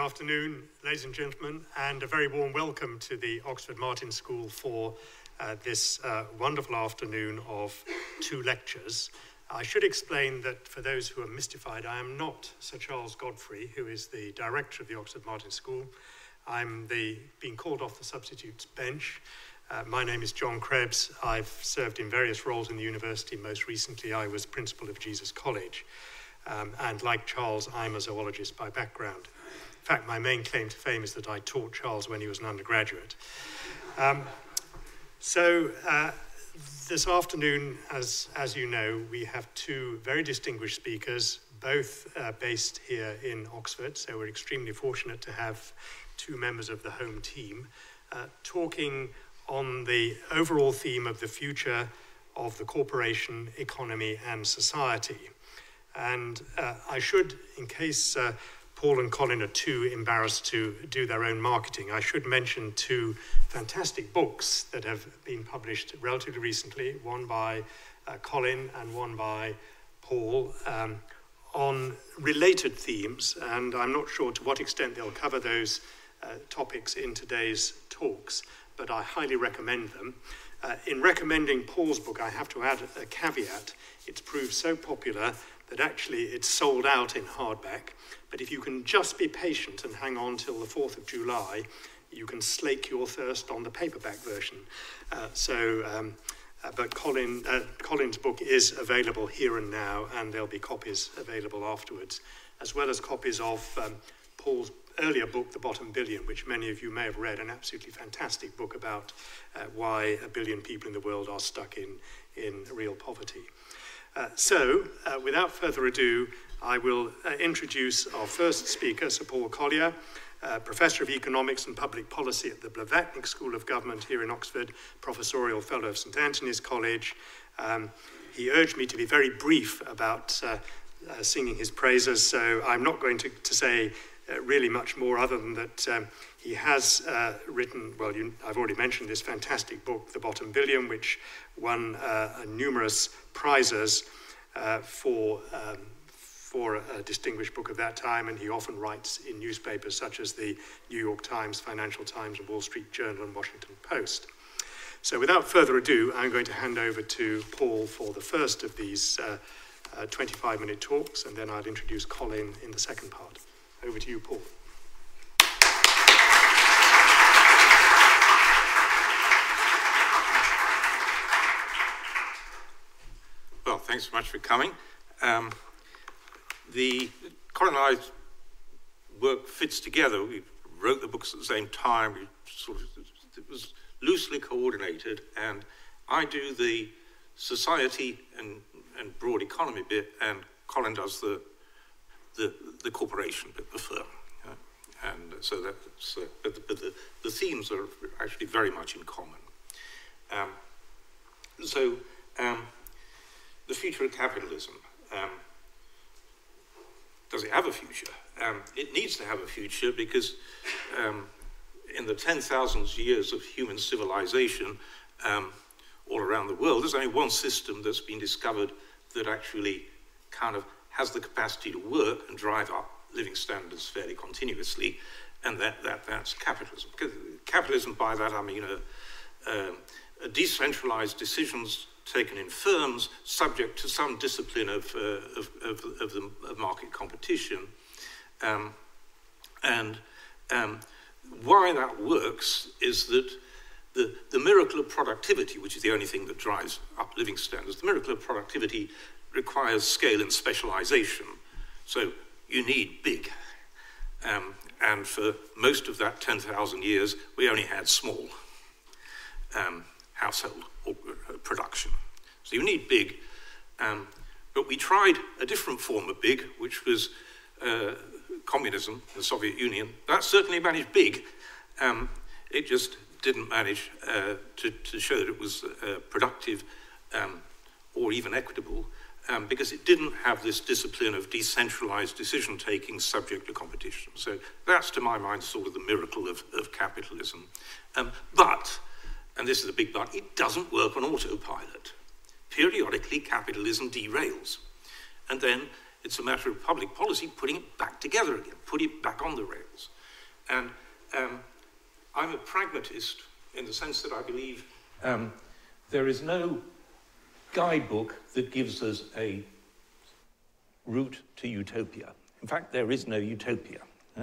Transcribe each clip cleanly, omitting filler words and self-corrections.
afternoon, ladies and gentlemen, and a very warm welcome to the Oxford Martin School for this wonderful afternoon of two lectures. I should explain that for those who are mystified, I am not Sir Charles Godfrey, who is the director of the Oxford Martin School. I'm being called off the substitutes bench. My name is John Krebs. I've served in various roles in the university. Most recently, I was principal of Jesus College. And like Charles, I'm a zoologist by background. In fact, my main claim to fame is that I taught Charles when he was an undergraduate. This afternoon, as you know, we have two very distinguished speakers, both based here in Oxford. So we're extremely fortunate to have two members of the home team talking on the overall theme of the future of the corporation, economy, and society. And I should, in case Paul and Colin are too embarrassed to do their own marketing, I should mention two fantastic books that have been published relatively recently, one by Colin and one by Paul, on related themes, and I'm not sure to what extent they'll cover those topics in today's talks, but I highly recommend them. In recommending Paul's book, I have to add a caveat. It's proved so popular that actually it's sold out in hardback, but if you can just be patient and hang on till the 4th of July, you can slake your thirst on the paperback version. But Colin's book is available here and now, and there'll be copies available afterwards, as well as copies of Paul's earlier book, The Bottom Billion, which many of you may have read, an absolutely fantastic book about why 1 billion people in the world are stuck in real poverty. Without further ado, I will introduce our first speaker, Sir Paul Collier, Professor of Economics and Public Policy at the Blavatnik School of Government here in Oxford, Professorial Fellow of St Antony's College. He urged me to be very brief about singing his praises, so I'm not going to say really much more other than that he has written, well, I've already mentioned this fantastic book, The Bottom Billion, which won numerous prizes for a distinguished book of that time, and he often writes in newspapers such as the New York Times, Financial Times, and Wall Street Journal and Washington Post. So without further ado, I'm going to hand over to Paul for the first of these 25-minute talks, and then I'll introduce Colin in the second part. Over to you, Paul. Well, thanks so much for coming. Colin and I work fits together. We wrote the books at the same time. It was loosely coordinated, and I do the society and broad economy bit, and Colin does the corporation bit, the firm. And so that's, the themes are actually very much in common. The future of capitalism. Does it have a future? It needs to have a future because in the 10,000 years of human civilization all around the world, there's only one system that's been discovered that actually kind of has the capacity to work and drive up living standards fairly continuously, and that's capitalism. Capitalism, by that I mean a decentralized decisions taken in firms, subject to some discipline of market competition. Why that works is that the miracle of productivity, which is the only thing that drives up living standards, the miracle of productivity requires scale and specialization. So you need big. And for most of that 10,000 years, we only had small household production. So you need big, but we tried a different form of big, which was communism, the Soviet Union. That certainly managed big. It just didn't manage to show that it was productive or even equitable, because it didn't have this discipline of decentralized decision-taking subject to competition. So that's, to my mind, sort of the miracle of capitalism. But, and this is a big but, it doesn't work on autopilot. Periodically, capitalism derails. And then it's a matter of public policy putting it back together again, put it back on the rails. And I'm a pragmatist in the sense that I believe there is no guidebook that gives us a route to utopia. In fact, there is no utopia.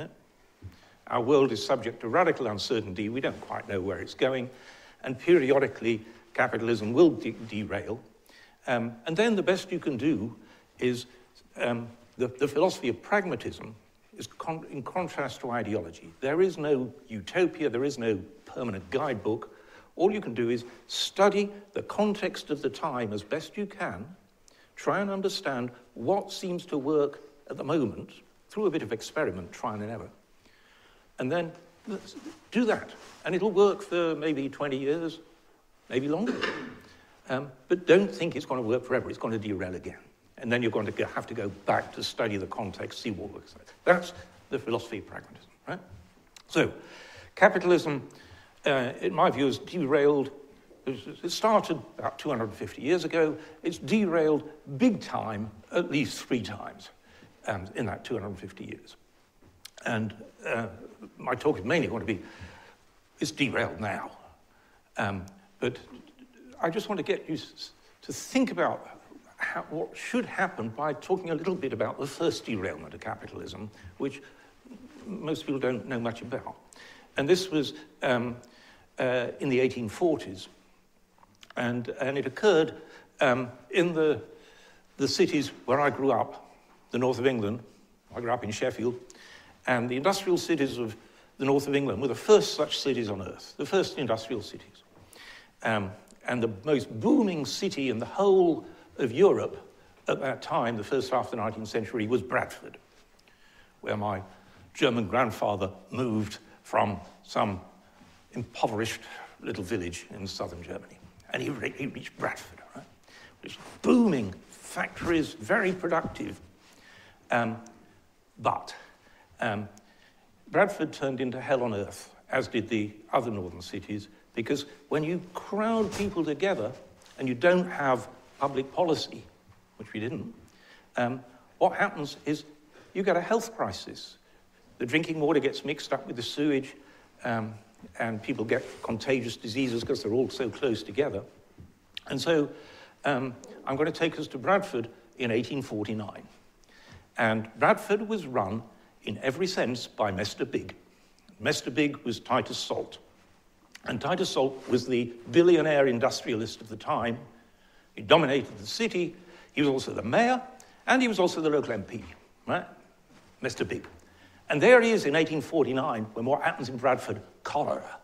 Our world is subject to radical uncertainty. We don't quite know where it's going. And periodically, capitalism will derail. And then the best you can do is the philosophy of pragmatism is in contrast to ideology. There is no utopia. There is no permanent guidebook. All you can do is study the context of the time as best you can, try and understand what seems to work at the moment through a bit of experiment, trial and error. And then do that. And it'll work for maybe 20 years, maybe longer. But don't think it's going to work forever. It's going to derail again. And then you're going to have to go back to study the context, see what works. That's the philosophy of pragmatism, right? So, capitalism, in my view, is derailed. It started about 250 years ago. It's derailed big time at least 3 times in that 250 years. And my talk is mainly going to be, it's derailed now. But I just want to get you to think about what should happen by talking a little bit about the first derailment of capitalism, which most people don't know much about. And this was in the 1840s. And it occurred in the cities where I grew up, the north of England. I grew up in Sheffield. And the industrial cities of the north of England were the first such cities on earth, the first industrial cities. And the most booming city in the whole of Europe at that time, the first half of the 19th century, was Bradford, where my German grandfather moved from some impoverished little village in southern Germany. And he reached Bradford, right? Which booming factories, very productive. But Bradford turned into hell on earth, as did the other northern cities, because when you crowd people together and you don't have public policy, which we didn't, what happens is you get a health crisis. The drinking water gets mixed up with the sewage, and people get contagious diseases because they're all so close together. And so I'm going to take us to Bradford in 1849. And Bradford was run in every sense by Mester Big. Mester Big was Titus Salt. And Titus Salt was the billionaire industrialist of the time. He dominated the city. He was also the mayor, and he was also the local MP, right? Mester Big. And there he is in 1849, when what happens in Bradford? Cholera.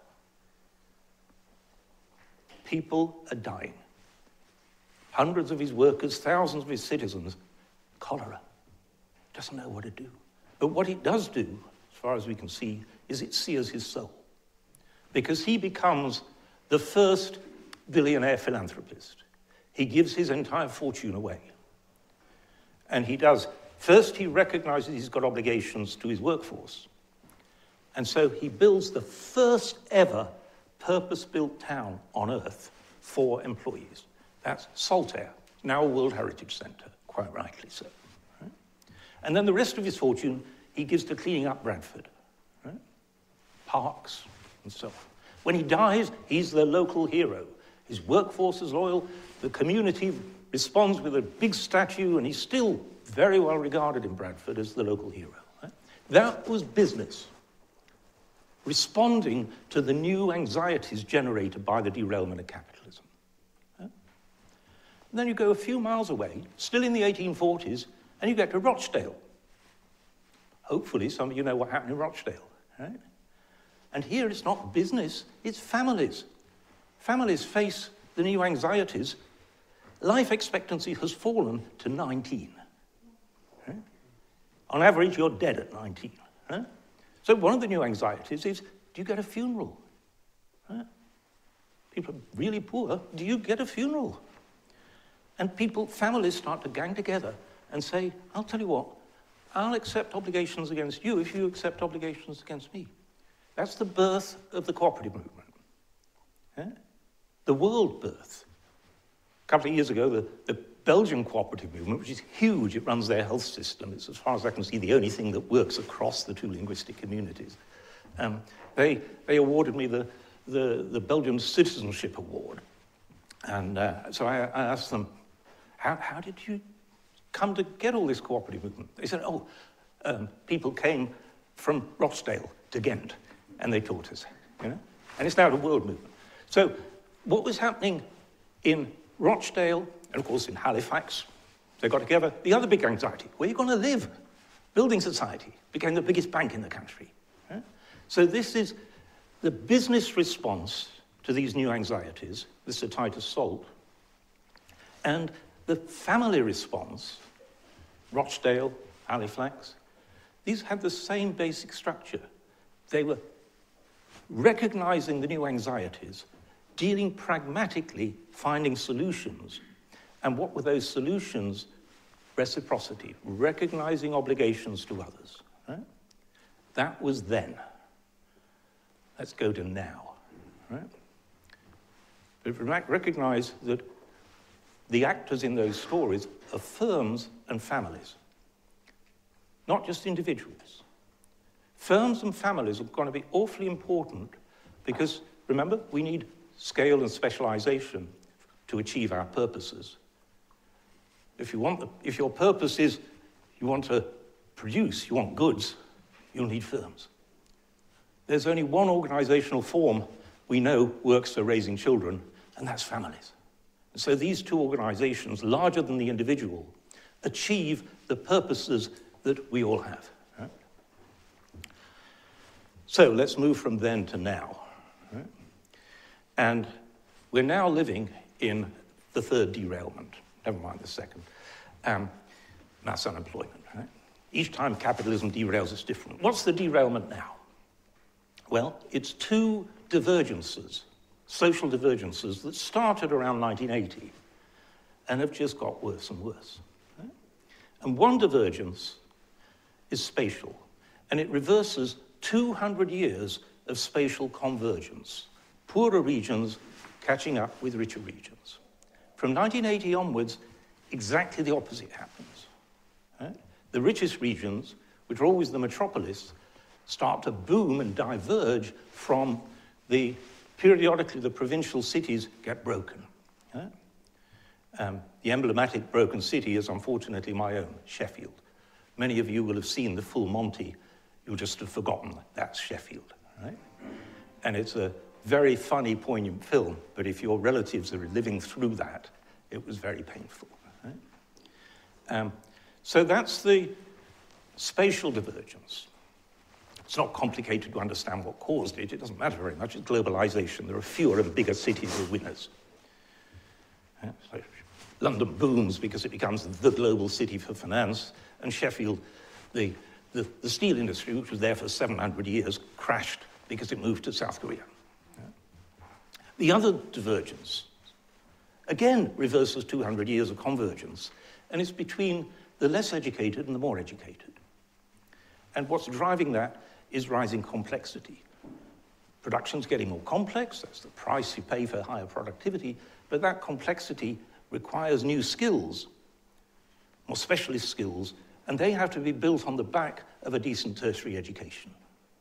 People are dying. Hundreds of his workers, thousands of his citizens, cholera. Doesn't know what to do. But what it does do, as far as we can see, is it sears his soul. Because he becomes the first billionaire philanthropist. He gives his entire fortune away. And he does. First, he recognizes he's got obligations to his workforce. And so he builds the first ever purpose-built town on Earth for employees. That's Saltaire, now a World Heritage Center, quite rightly so. Right? And then the rest of his fortune he gives to cleaning up Bradford. Right? Parks and so on. When he dies, he's the local hero. His workforce is loyal, the community responds with a big statue, and he's still very well regarded in Bradford as the local hero. Right? That was business, responding to the new anxieties generated by the derailment of capitalism. Right? And then you go a few miles away, still in the 1840s, and you get to Rochdale. Hopefully some of you know what happened in Rochdale. Right? And here it's not business, it's families. Families face the new anxieties. Life expectancy has fallen to 19. Right? On average, you're dead at 19. Right? So one of the new anxieties is, do you get a funeral? Right? People are really poor. Do you get a funeral? And families start to gang together and say, I'll tell you what, I'll accept obligations against you if you accept obligations against me. That's the birth of the cooperative movement. Yeah? The world birth. A couple of years ago, the Belgian cooperative movement, which is huge, it runs their health system. It's, as far as I can see, the only thing that works across the two linguistic communities. They awarded me the Belgian Citizenship Award. And so I asked them, how did you come to get all this cooperative movement? They said, people came from Rochdale to Ghent, and they taught us, you know? And it's now a world movement. So what was happening in Rochdale, and of course in Halifax, they got together. The other big anxiety, where are you going to live? Building society became the biggest bank in the country. Right? So this is the business response to these new anxieties, this is Titus Salt, and the family response, Rochdale, Halifax, these had the same basic structure. They were recognizing the new anxieties, dealing pragmatically, finding solutions. And what were those solutions? Reciprocity, recognizing obligations to others. Right? That was then. Let's go to now. Right? But recognize that the actors in those stories are firms and families, not just individuals. Firms and families are going to be awfully important because, remember, we need scale and specialization to achieve our purposes. If your purpose is you want to produce, you want goods, you'll need firms. There's only one organizational form we know works for raising children, and that's families. And so these two organizations, larger than the individual, achieve the purposes that we all have. Right? So let's move from then to now. Right? And we're now living in the third derailment. Never mind the second. That's unemployment. Right? Each time capitalism derails, it's different. What's the derailment now? Well, it's two divergences, social divergences, that started around 1980 and have just got worse and worse. Right? And one divergence is spatial, and it reverses 200 years of spatial convergence, poorer regions catching up with richer regions. From 1980 onwards, exactly the opposite happens. Right? The richest regions, which are always the metropolis, start to boom and diverge from periodically the provincial cities get broken. Right? The emblematic broken city is unfortunately my own, Sheffield. Many of you will have seen the full Monty. You'll just have forgotten that's Sheffield. Right? And it's a very funny, poignant film, but if your relatives are living through that, it was very painful. Right? So that's the spatial divergence. It's not complicated to understand what caused it. It doesn't matter very much. It's globalization. There are fewer and bigger cities who are winners. So London booms because it becomes the global city for finance, and Sheffield, the steel industry, which was there for 700 years, crashed because it moved to South Korea. The other divergence, again, reverses 200 years of convergence, and it's between the less educated and the more educated. And what's driving that is rising complexity. Production's getting more complex, that's the price you pay for higher productivity, but that complexity requires new skills, more specialist skills, and they have to be built on the back of a decent tertiary education.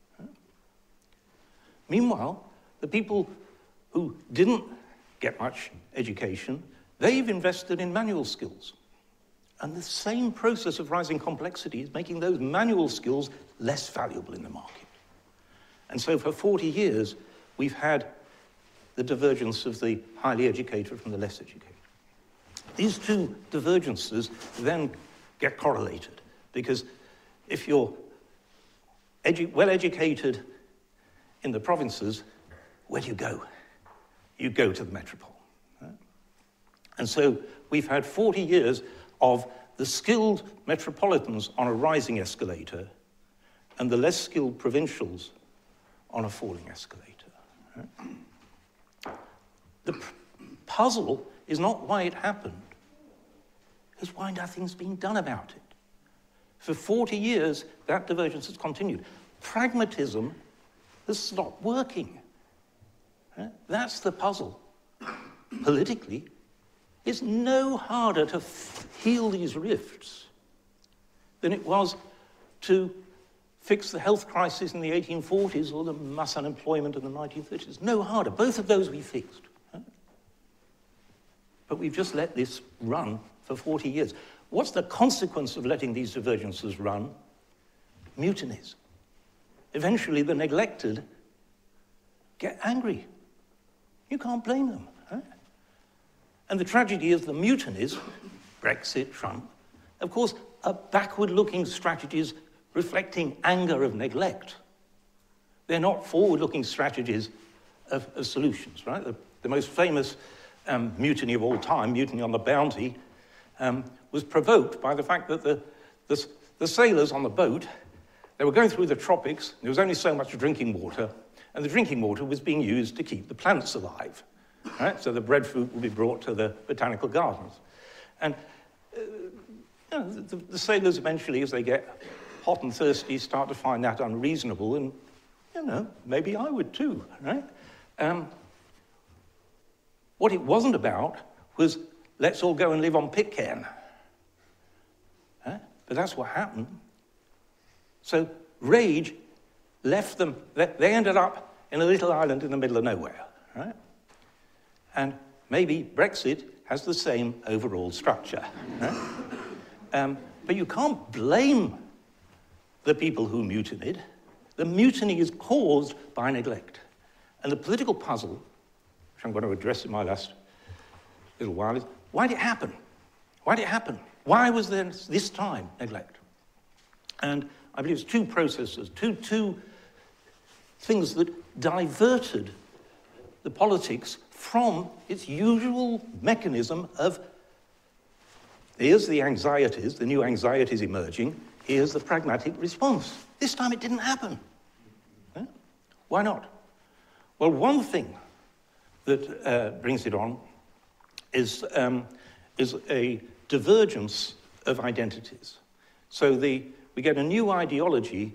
Meanwhile, the people who didn't get much education, they've invested in manual skills. And the same process of rising complexity is making those manual skills less valuable in the market. And so for 40 years, we've had the divergence of the highly educated from the less educated. These two divergences then get correlated, because if you're well-educated in the provinces, where do you go? You go to the metropole. Right? And so we've had 40 years of the skilled metropolitans on a rising escalator and the less skilled provincials on a falling escalator. Right? The puzzle is not why it happened, it's why nothing's been done about it. For 40 years, that divergence has continued. Pragmatism has stopped working. Right? That's the puzzle. Politically, it's no harder to heal these rifts than it was to fix the health crisis in the 1840s or the mass unemployment in the 1930s. No harder. Both of those we fixed. Right? But we've just let this run for 40 years. What's the consequence of letting these divergences run? Mutinies. Eventually, the neglected get angry. You can't blame them. Right? And the tragedy is the mutinies, Brexit, Trump, of course, are backward-looking strategies reflecting anger of neglect. They're not forward-looking strategies of solutions, right? The most famous mutiny of all time, Mutiny on the Bounty, was provoked by the fact that the sailors on the boat, they were going through the tropics, there was only so much drinking water, and the drinking water was being used to keep the plants alive. Right? So the breadfruit would be brought to the botanical gardens. And the sailors eventually, as they get hot and thirsty, start to find that unreasonable, and, maybe I would too, right? What it wasn't about was, let's all go and live on Pitcairn. But that's what happened. So rage left them, they ended up in a little island in the middle of nowhere, right? And maybe Brexit has the same overall structure. Right? But you can't blame the people who mutinied. The mutiny is caused by neglect. And the political puzzle, which I'm going to address in my last little while, is why did it happen? Why did it happen? Why was there this time neglect? And I believe it's two processes, two things that diverted the politics from its usual mechanism of, here's the anxieties, the new anxieties emerging, here's the pragmatic response. This time it didn't happen. Why not? Well, one thing that brings it on is a divergence of identities. So we get a new ideology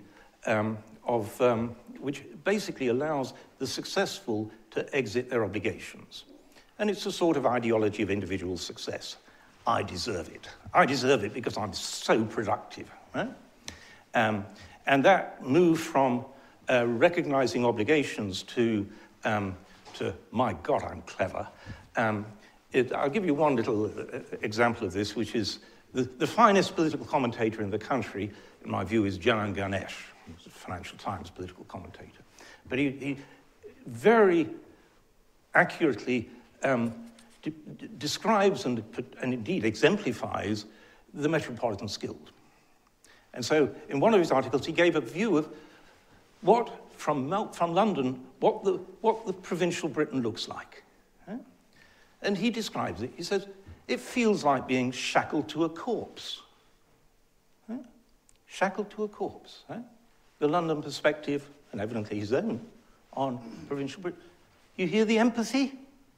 which basically allows the successful to exit their obligations. And it's a sort of ideology of individual success. I deserve it. I deserve it because I'm so productive. Right? And that move from recognizing obligations to my God, I'm clever. I'll give you one little example of this, which is the finest political commentator in the country, in my view, is Jalan Ganesh. He's a Financial Times political commentator. But he very accurately describes and indeed exemplifies the Metropolitan Guild. And so in one of his articles, he gave a view of what, from London, what the provincial Britain looks like. Right? And he describes it. He says, it feels like being shackled to a corpse. Right? Shackled to a corpse. Right? The London perspective, and evidently his own, on provincial Britain. You hear the empathy?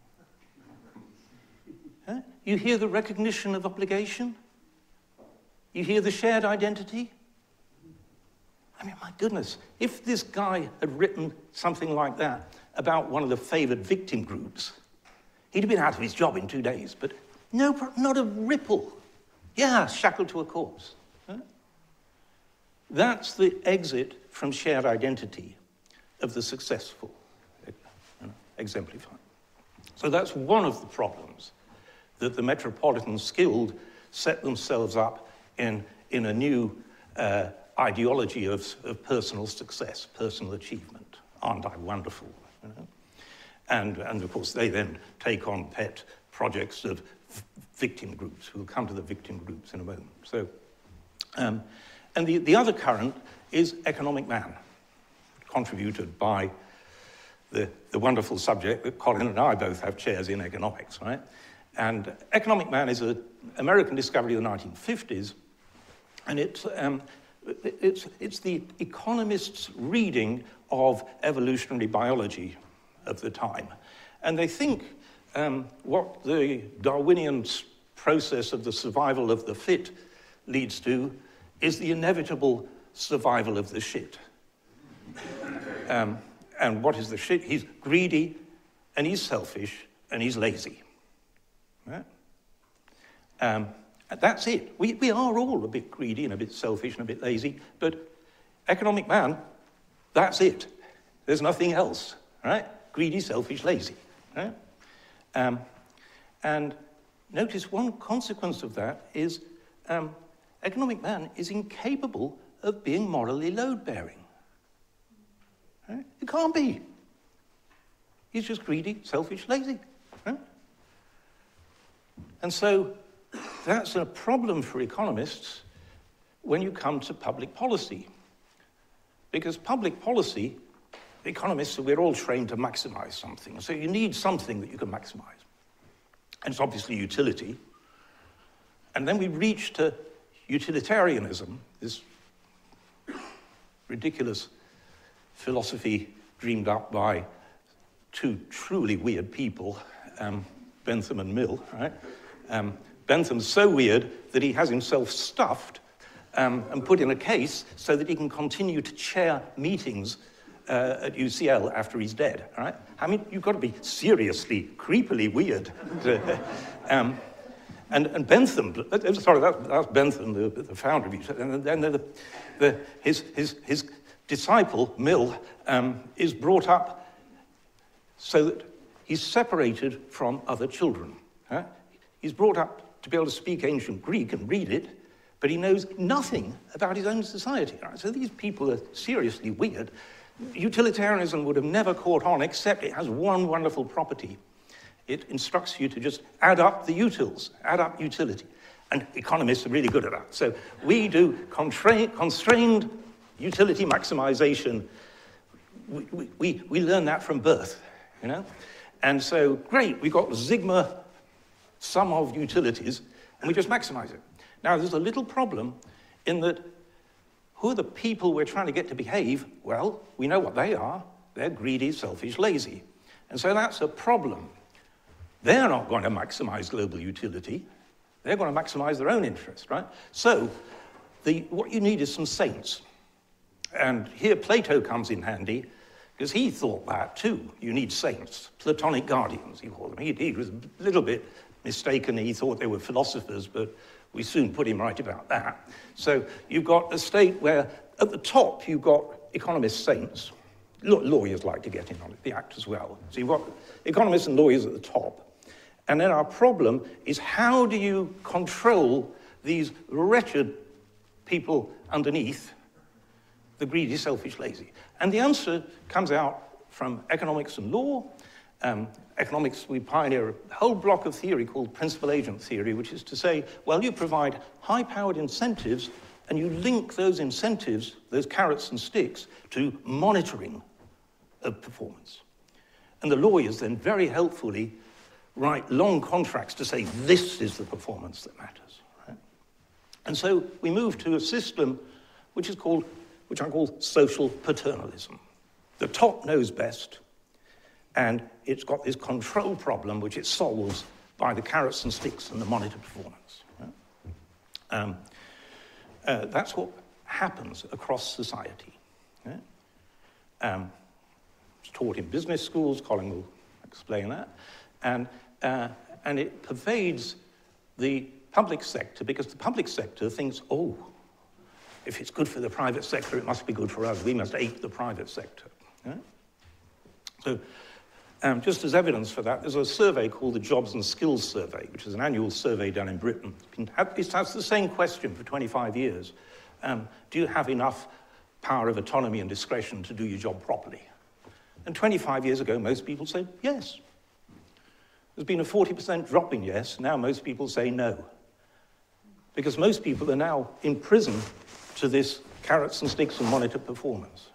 Huh? You hear the recognition of obligation? You hear the shared identity? I mean, my goodness, if this guy had written something like that about one of the favoured victim groups, he'd have been out of his job in 2 days, but no, not a ripple. Yeah, shackled to a corpse. Huh? That's the exit from shared identity of the successful, exemplified. So that's one of the problems that the Metropolitan Guild set themselves up in a new ideology of personal success, personal achievement. Aren't I wonderful? You know? And of course, they then take on pet projects of victim groups. We'll come to the victim groups in a moment. So, and the other current is economic man, contributed by the wonderful subject that Colin and I both have chairs in economics, right? And economic man is an American discovery of the 1950s, and it's the economists' reading of evolutionary biology of the time. And they think what the Darwinian process of the survival of the fit leads to is the inevitable survival of the shit. And what is the shit? He's greedy, and he's selfish, and he's lazy. Right? That's it. We are all a bit greedy and a bit selfish and a bit lazy, but economic man, that's it. There's nothing else, right? Greedy, selfish, lazy, right? And notice one consequence of that is economic man is incapable of being morally load-bearing. Right? It can't be. He's just greedy, selfish, lazy. Right? And so that's a problem for economists when you come to public policy. Because public policy, economists, we're all trained to maximize something. So you need something that you can maximize. And it's obviously utility. And then we reach to utilitarianism, this ridiculous philosophy dreamed up by two truly weird people, Bentham and Mill, right? Bentham's so weird that he has himself stuffed and put in a case so that he can continue to chair meetings at UCL after he's dead, right? I mean, you've got to be seriously, creepily weird. And Bentham, sorry, that's Bentham, the founder of UCL, and then his disciple, Mill, is brought up so that he's separated from other children. Huh? He's brought up to be able to speak ancient Greek and read it, but he knows nothing about his own society. Right? So these people are seriously weird. Utilitarianism would have never caught on, except it has one wonderful property. It instructs you to just add up the utils, add up utility. And economists are really good at that. So we do constrained utility maximization. We learn that from birth, you know? And so, great, we got the sigma sum of utilities, and we just maximize it. Now, there's a little problem in that who are the people we're trying to get to behave? Well, we know what they are. They're greedy, selfish, lazy. And so that's a problem. They're not going to maximize global utility. They're going to maximize their own interest, right? So what you need is some saints. And here Plato comes in handy, because he thought that too. You need saints, Platonic guardians, he called them. He was a little bit mistaken. He thought they were philosophers, but we soon put him right about that. So you've got a state where at the top you've got economist saints. Lawyers like to get in on it, the act as well. So you've got economists and lawyers at the top. And then our problem is, how do you control these wretched people underneath, the greedy, selfish, lazy? And the answer comes out from economics and law. Economics, we pioneer a whole block of theory called principal agent theory, which is to say, well, you provide high-powered incentives, and you link those incentives, those carrots and sticks, to monitoring of performance. And the lawyers then very helpfully write long contracts to say this is the performance that matters. Right? And so we move to a system which I call social paternalism. The top knows best, and it's got this control problem which it solves by the carrots and sticks and the monitor performance. Right? That's what happens across society. Right? It's taught in business schools, Colin will explain that, and it pervades the public sector, because the public sector thinks, oh, if it's good for the private sector, it must be good for us. We must ape the private sector. Right? So just as evidence for that, there's a survey called the Jobs and Skills Survey, which is an annual survey done in Britain. It has the same question for 25 years. Do you have enough power of autonomy and discretion to do your job properly? And 25 years ago, most people said yes. There's been a 40% drop in yes. Now most people say no. Because most people are now in prison to this carrots and sticks and monitor performance.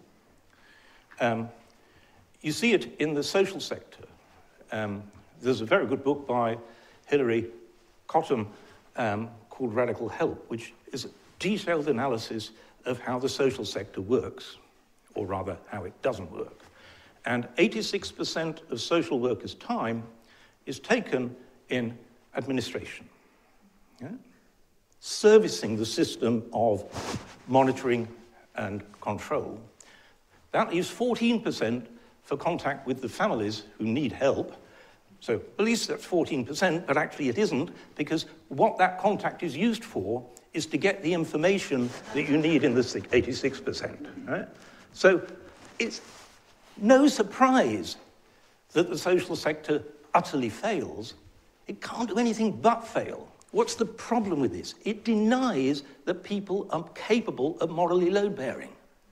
Right? You see it in the social sector. There's a very good book by Hilary Cottam called Radical Help, which is a detailed analysis of how the social sector works, or rather, how it doesn't work. And 86% of social workers' time is taken in administration, yeah? Servicing the system of monitoring and control. That leaves 14% for contact with the families who need help. So at least that's 14%, but actually it isn't, because what that contact is used for is to get the information that you need in the 86%. Right? So it's no surprise that the social sector utterly fails. It can't do anything but fail. What's the problem with this? It denies that people are capable of morally load-bearing.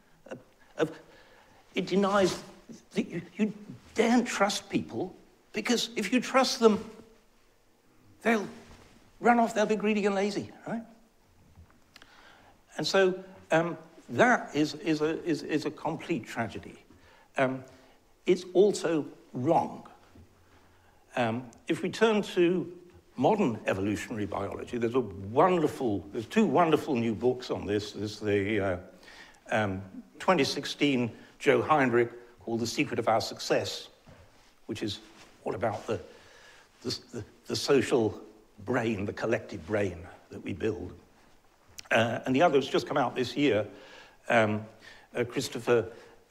It denies that you daren't trust people, because if you trust them, they'll run off, they'll be greedy and lazy, right? And so that is a complete tragedy. It's also wrong. If we turn to modern evolutionary biology, there's two wonderful new books on this. There's the 2016 Joe Heinrich called The Secret of Our Success, which is all about the social brain, the collective brain that we build. And the other has just come out this year, Christopher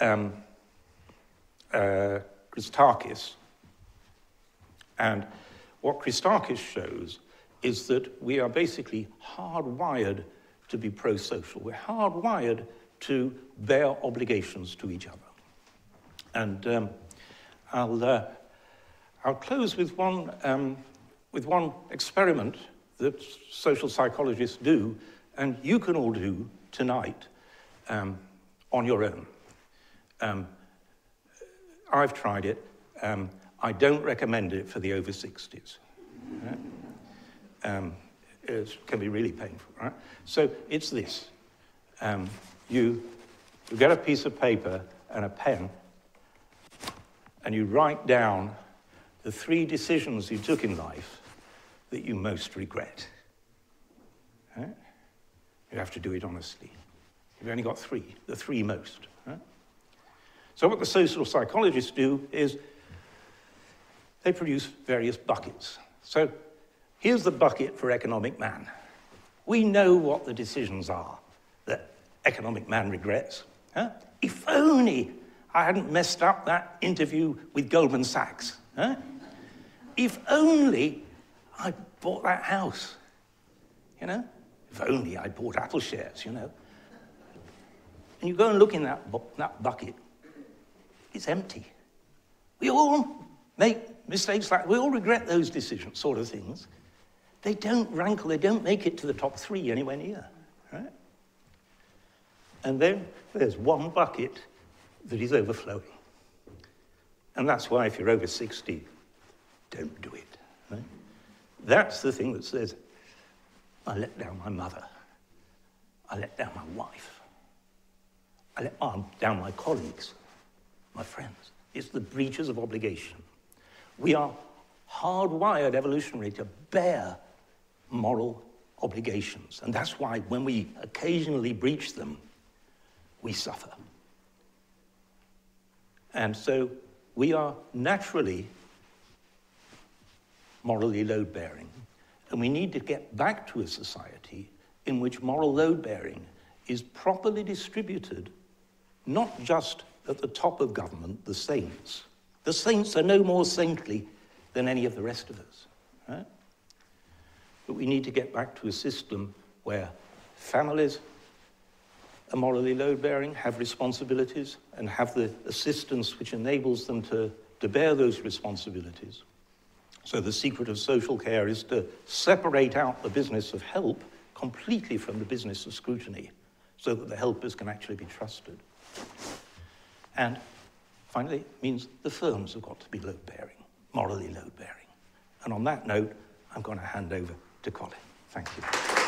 Christakis. And what Christakis shows is that we are basically hardwired to be pro-social. We're hardwired to bear obligations to each other. And I'll close with one experiment that social psychologists do, and you can all do tonight on your own. I've tried it. I don't recommend it for the over 60s. Right? It can be really painful. Right? So it's this. You get a piece of paper and a pen, and you write down the 3 decisions you took in life that you most regret. Right? You have to do it honestly. You've only got 3, the 3 most. Right? So what the social psychologists do is they produce various buckets. So here's the bucket for economic man. We know what the decisions are that economic man regrets. Huh? If only I hadn't messed up that interview with Goldman Sachs. Huh? If only I bought that house. You know? If only I bought Apple shares, you know. And you go and look in that bucket, it's empty. We all make mistakes like, we all regret those decisions, sort of things. They don't rankle, they don't make it to the top 3 anywhere near, right? And then there's one bucket that is overflowing. And that's why if you're over 60, don't do it, right? That's the thing that says, I let down my mother. I let down my wife. I let down my colleagues, my friends. It's the breaches of obligation. We are hardwired evolutionarily to bear moral obligations. And that's why when we occasionally breach them, we suffer. And so we are naturally morally load-bearing. And we need to get back to a society in which moral load-bearing is properly distributed, not just at the top of government, the saints. The saints are no more saintly than any of the rest of us. Right? But we need to get back to a system where families are morally load-bearing, have responsibilities, and have the assistance which enables them to bear those responsibilities. So the secret of social care is to separate out the business of help completely from the business of scrutiny, so that the helpers can actually be trusted. And finally, it means the firms have got to be load-bearing, morally load-bearing. And on that note, I'm going to hand over to Colin. Thank you.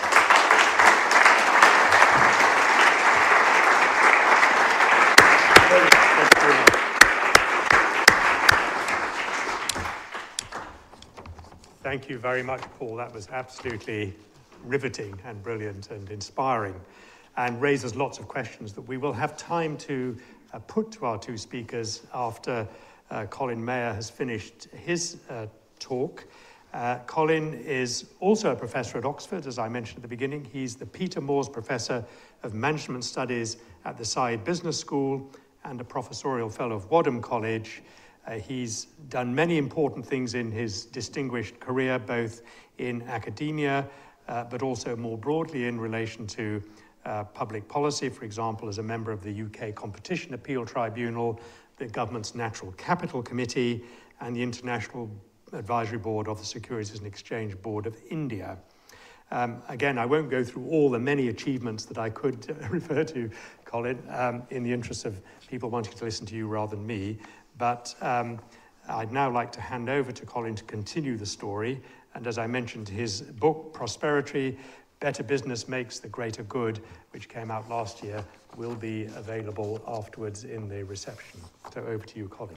Thank you very much, Paul. That was absolutely riveting and brilliant and inspiring, and raises lots of questions that we will have time to put to our 2 speakers after Colin Mayer has finished his talk. Colin is also a professor at Oxford, as I mentioned at the beginning. He's the Peter Moores Professor of Management Studies at the Saïd Business School and a professorial fellow of Wadham College. He's done many important things in his distinguished career, both in academia, but also more broadly in relation to public policy, for example, as a member of the UK Competition Appeal Tribunal, the government's Natural Capital Committee, and the International Advisory Board of the Securities and Exchange Board of India. Again, I won't go through all the many achievements that I could refer to, Colin, in the interest of people wanting to listen to you rather than me, but I'd now like to hand over to Colin to continue the story, and as I mentioned, his book, Prosperity, Better Business Makes the Greater Good, which came out last year, will be available afterwards in the reception. So over to you, Colin.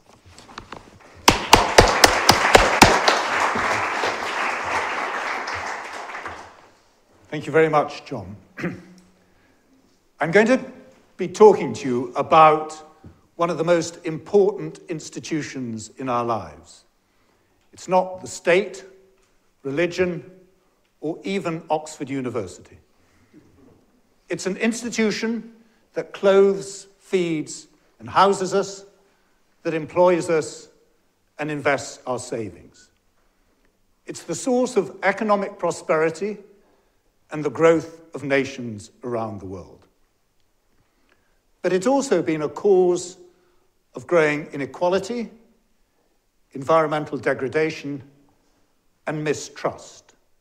Thank you very much, John. I'm going to be talking to you about one of the most important institutions in our lives. It's not the state, religion, or even Oxford University. It's an institution that clothes, feeds, and houses us, that employs us, and invests our savings. It's the source of economic prosperity and the growth of nations around the world. But it's also been a cause of growing inequality, environmental degradation, and mistrust.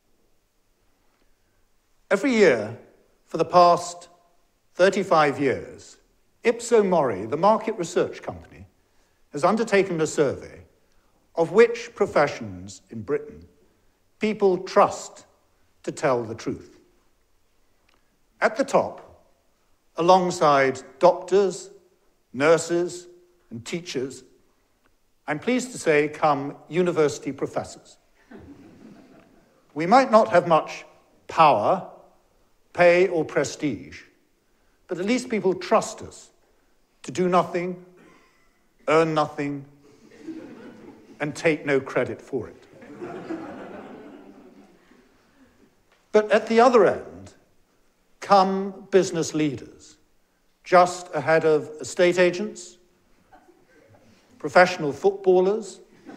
Every year, for the past 35 years, Ipso Mori, the market research company, has undertaken a survey of which professions in Britain people trust to tell the truth. At the top, alongside doctors, nurses, and teachers, I'm pleased to say come university professors. We might not have much power, pay, or prestige, but at least people trust us to do nothing, earn nothing, and take no credit for it. But at the other end come business leaders, just ahead of estate agents, professional footballers,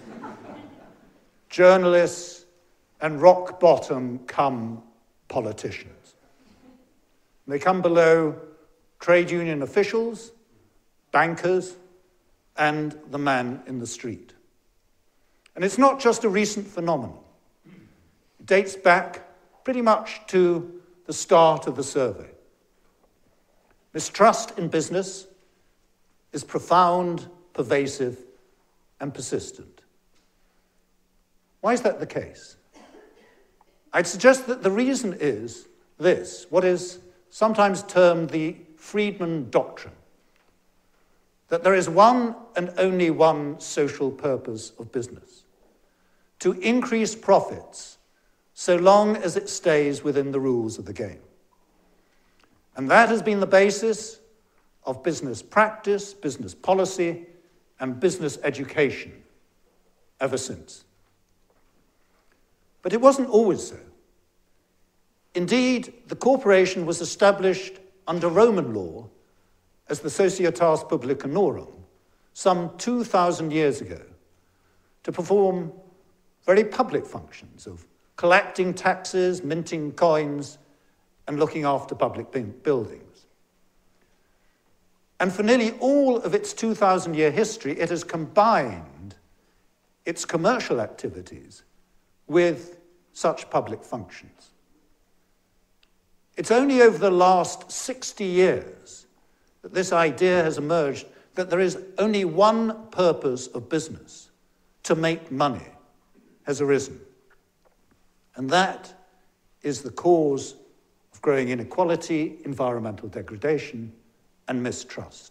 journalists, and rock bottom come politicians. They come below trade union officials, bankers, and the man in the street. And it's not just a recent phenomenon. It dates back pretty much to the start of the survey. Mistrust in business is profound, pervasive, and persistent. Why is that the case? I'd suggest that the reason is this, what is sometimes termed the Friedman Doctrine, that there is one and only one social purpose of business: to increase profits so long as it stays within the rules of the game. And that has been the basis of business practice, business policy, and business education ever since. But it wasn't always so. Indeed, the corporation was established under Roman law as the Societas Publicanorum some 2,000 years ago to perform very public functions of collecting taxes, minting coins, and looking after public buildings. And for nearly all of its 2,000-year history, it has combined its commercial activities with such public functions. It's only over the last 60 years that this idea has emerged that there is only one purpose of business: to make money, has arisen. And that is the cause of growing inequality, environmental degradation, and mistrust.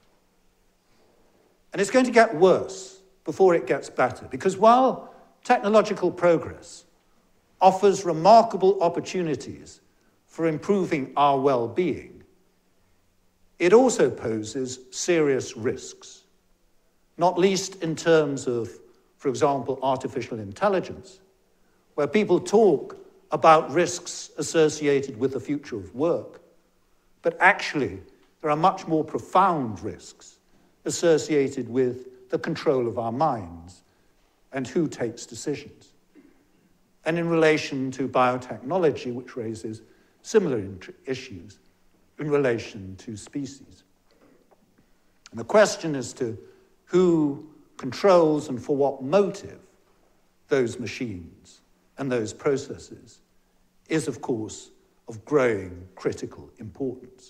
And it's going to get worse before it gets better, because while technological progress offers remarkable opportunities for improving our well-being, it also poses serious risks, not least in terms of, for example, artificial intelligence, where people talk about risks associated with the future of work, but actually there are much more profound risks associated with the control of our minds and who takes decisions. and in relation to biotechnology, which raises similar issues in relation to species. And the question as to who controls and for what motive those machines and those processes is, of course, of growing critical importance.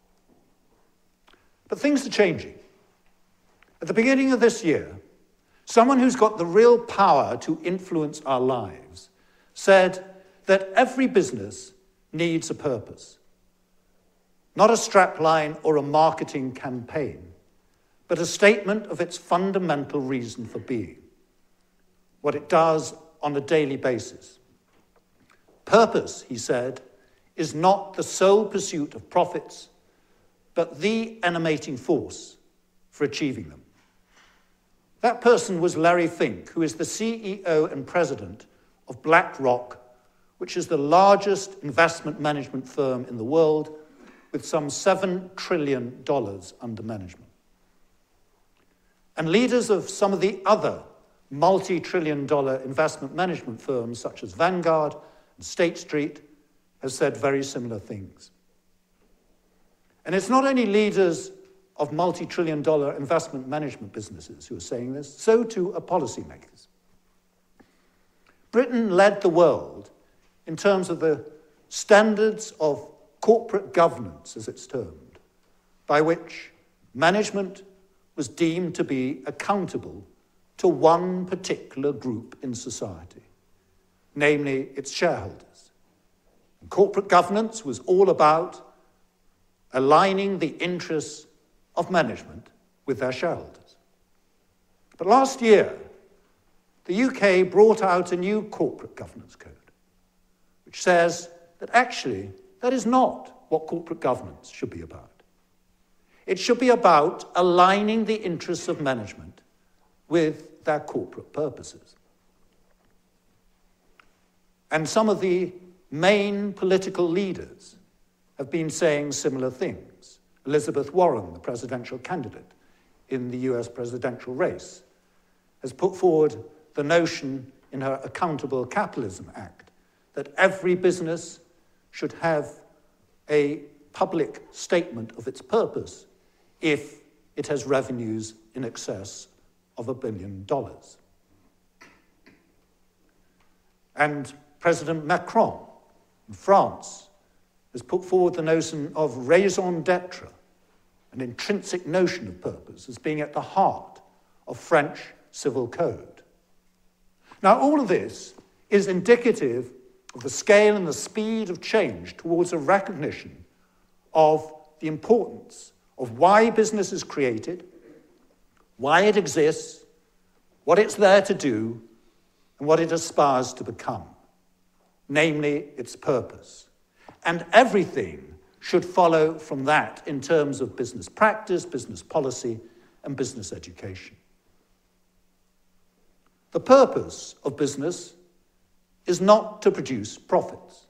But things are changing. At the beginning of this year, someone who's got the real power to influence our lives said that every business needs a purpose. Not a strapline or a marketing campaign, but a statement of its fundamental reason for being, what it does on a daily basis. Purpose, he said, is not the sole pursuit of profits, but the animating force for achieving them. That person was Larry Fink, who is the CEO and president of BlackRock, which is the largest investment management firm in the world, with some $7 trillion under management. And leaders of some of the other multi-trillion-dollar investment management firms, such as Vanguard and State Street, have said very similar things. And it's not only leaders of multi-trillion-dollar investment management businesses who are saying this, so too are policymakers. Britain led the world in terms of the standards of corporate governance, as it's termed, by which management was deemed to be accountable to one particular group in society, namely its shareholders. And corporate governance was all about aligning the interests of management with their shareholders. But last year, the UK brought out a new corporate governance code, which says that actually that is not what corporate governance should be about. It should be about aligning the interests of management with their corporate purposes. And some of the main political leaders have been saying similar things. Elizabeth Warren, the presidential candidate in the US presidential race, has put forward the notion in her Accountable Capitalism Act that every business should have a public statement of its purpose if it has revenues in excess of $1 billion. And President Macron in France has put forward the notion of raison d'etre, an intrinsic notion of purpose, as being at the heart of French civil code. Now, all of this is indicative of the scale and the speed of change towards a recognition of the importance of why business is created, why it exists, what it's there to do, and what it aspires to become, namely its purpose. And everything should follow from that in terms of business practice, business policy, and business education. The purpose of business is not to produce profits.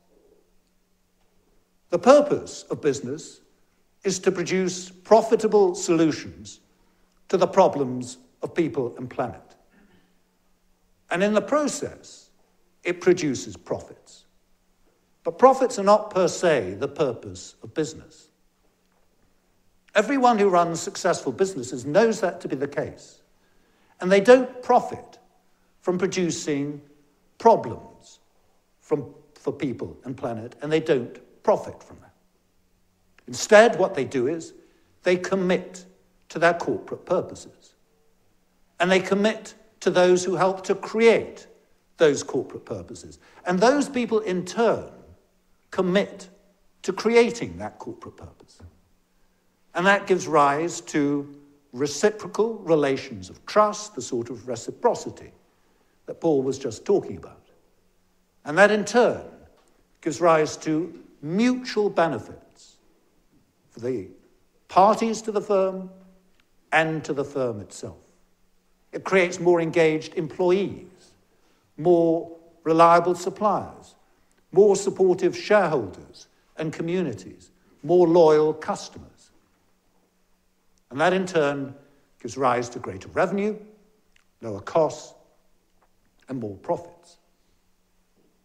The purpose of business is to produce profitable solutions to the problems of people and planet. And in the process, it produces profits. But profits are not per se the purpose of business. Everyone who runs successful businesses knows that to be the case. And they don't profit from producing problems for people and planet, and they don't profit from that. Instead, what they do is they commit to their corporate purposes. And they commit to those who help to create those corporate purposes. And those people, in turn, commit to creating that corporate purpose. And that gives rise to reciprocal relations of trust, the sort of reciprocity that Paul was just talking about. And that, in turn, gives rise to mutual benefits for the parties to the firm and to the firm itself. It creates more engaged employees, more reliable suppliers, more supportive shareholders and communities, more loyal customers. And that, in turn, gives rise to greater revenue, lower costs, and more profits.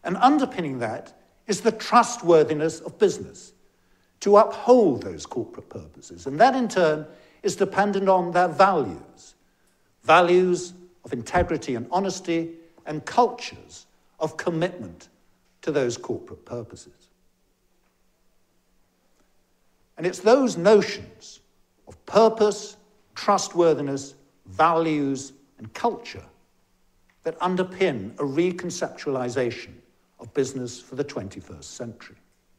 And underpinning that is the trustworthiness of business to uphold those corporate purposes. And that in turn is dependent on their values, values of integrity and honesty, and cultures of commitment to those corporate purposes. And it's those notions of purpose, trustworthiness, values, and culture that underpin a reconceptualization of business for the 21st century.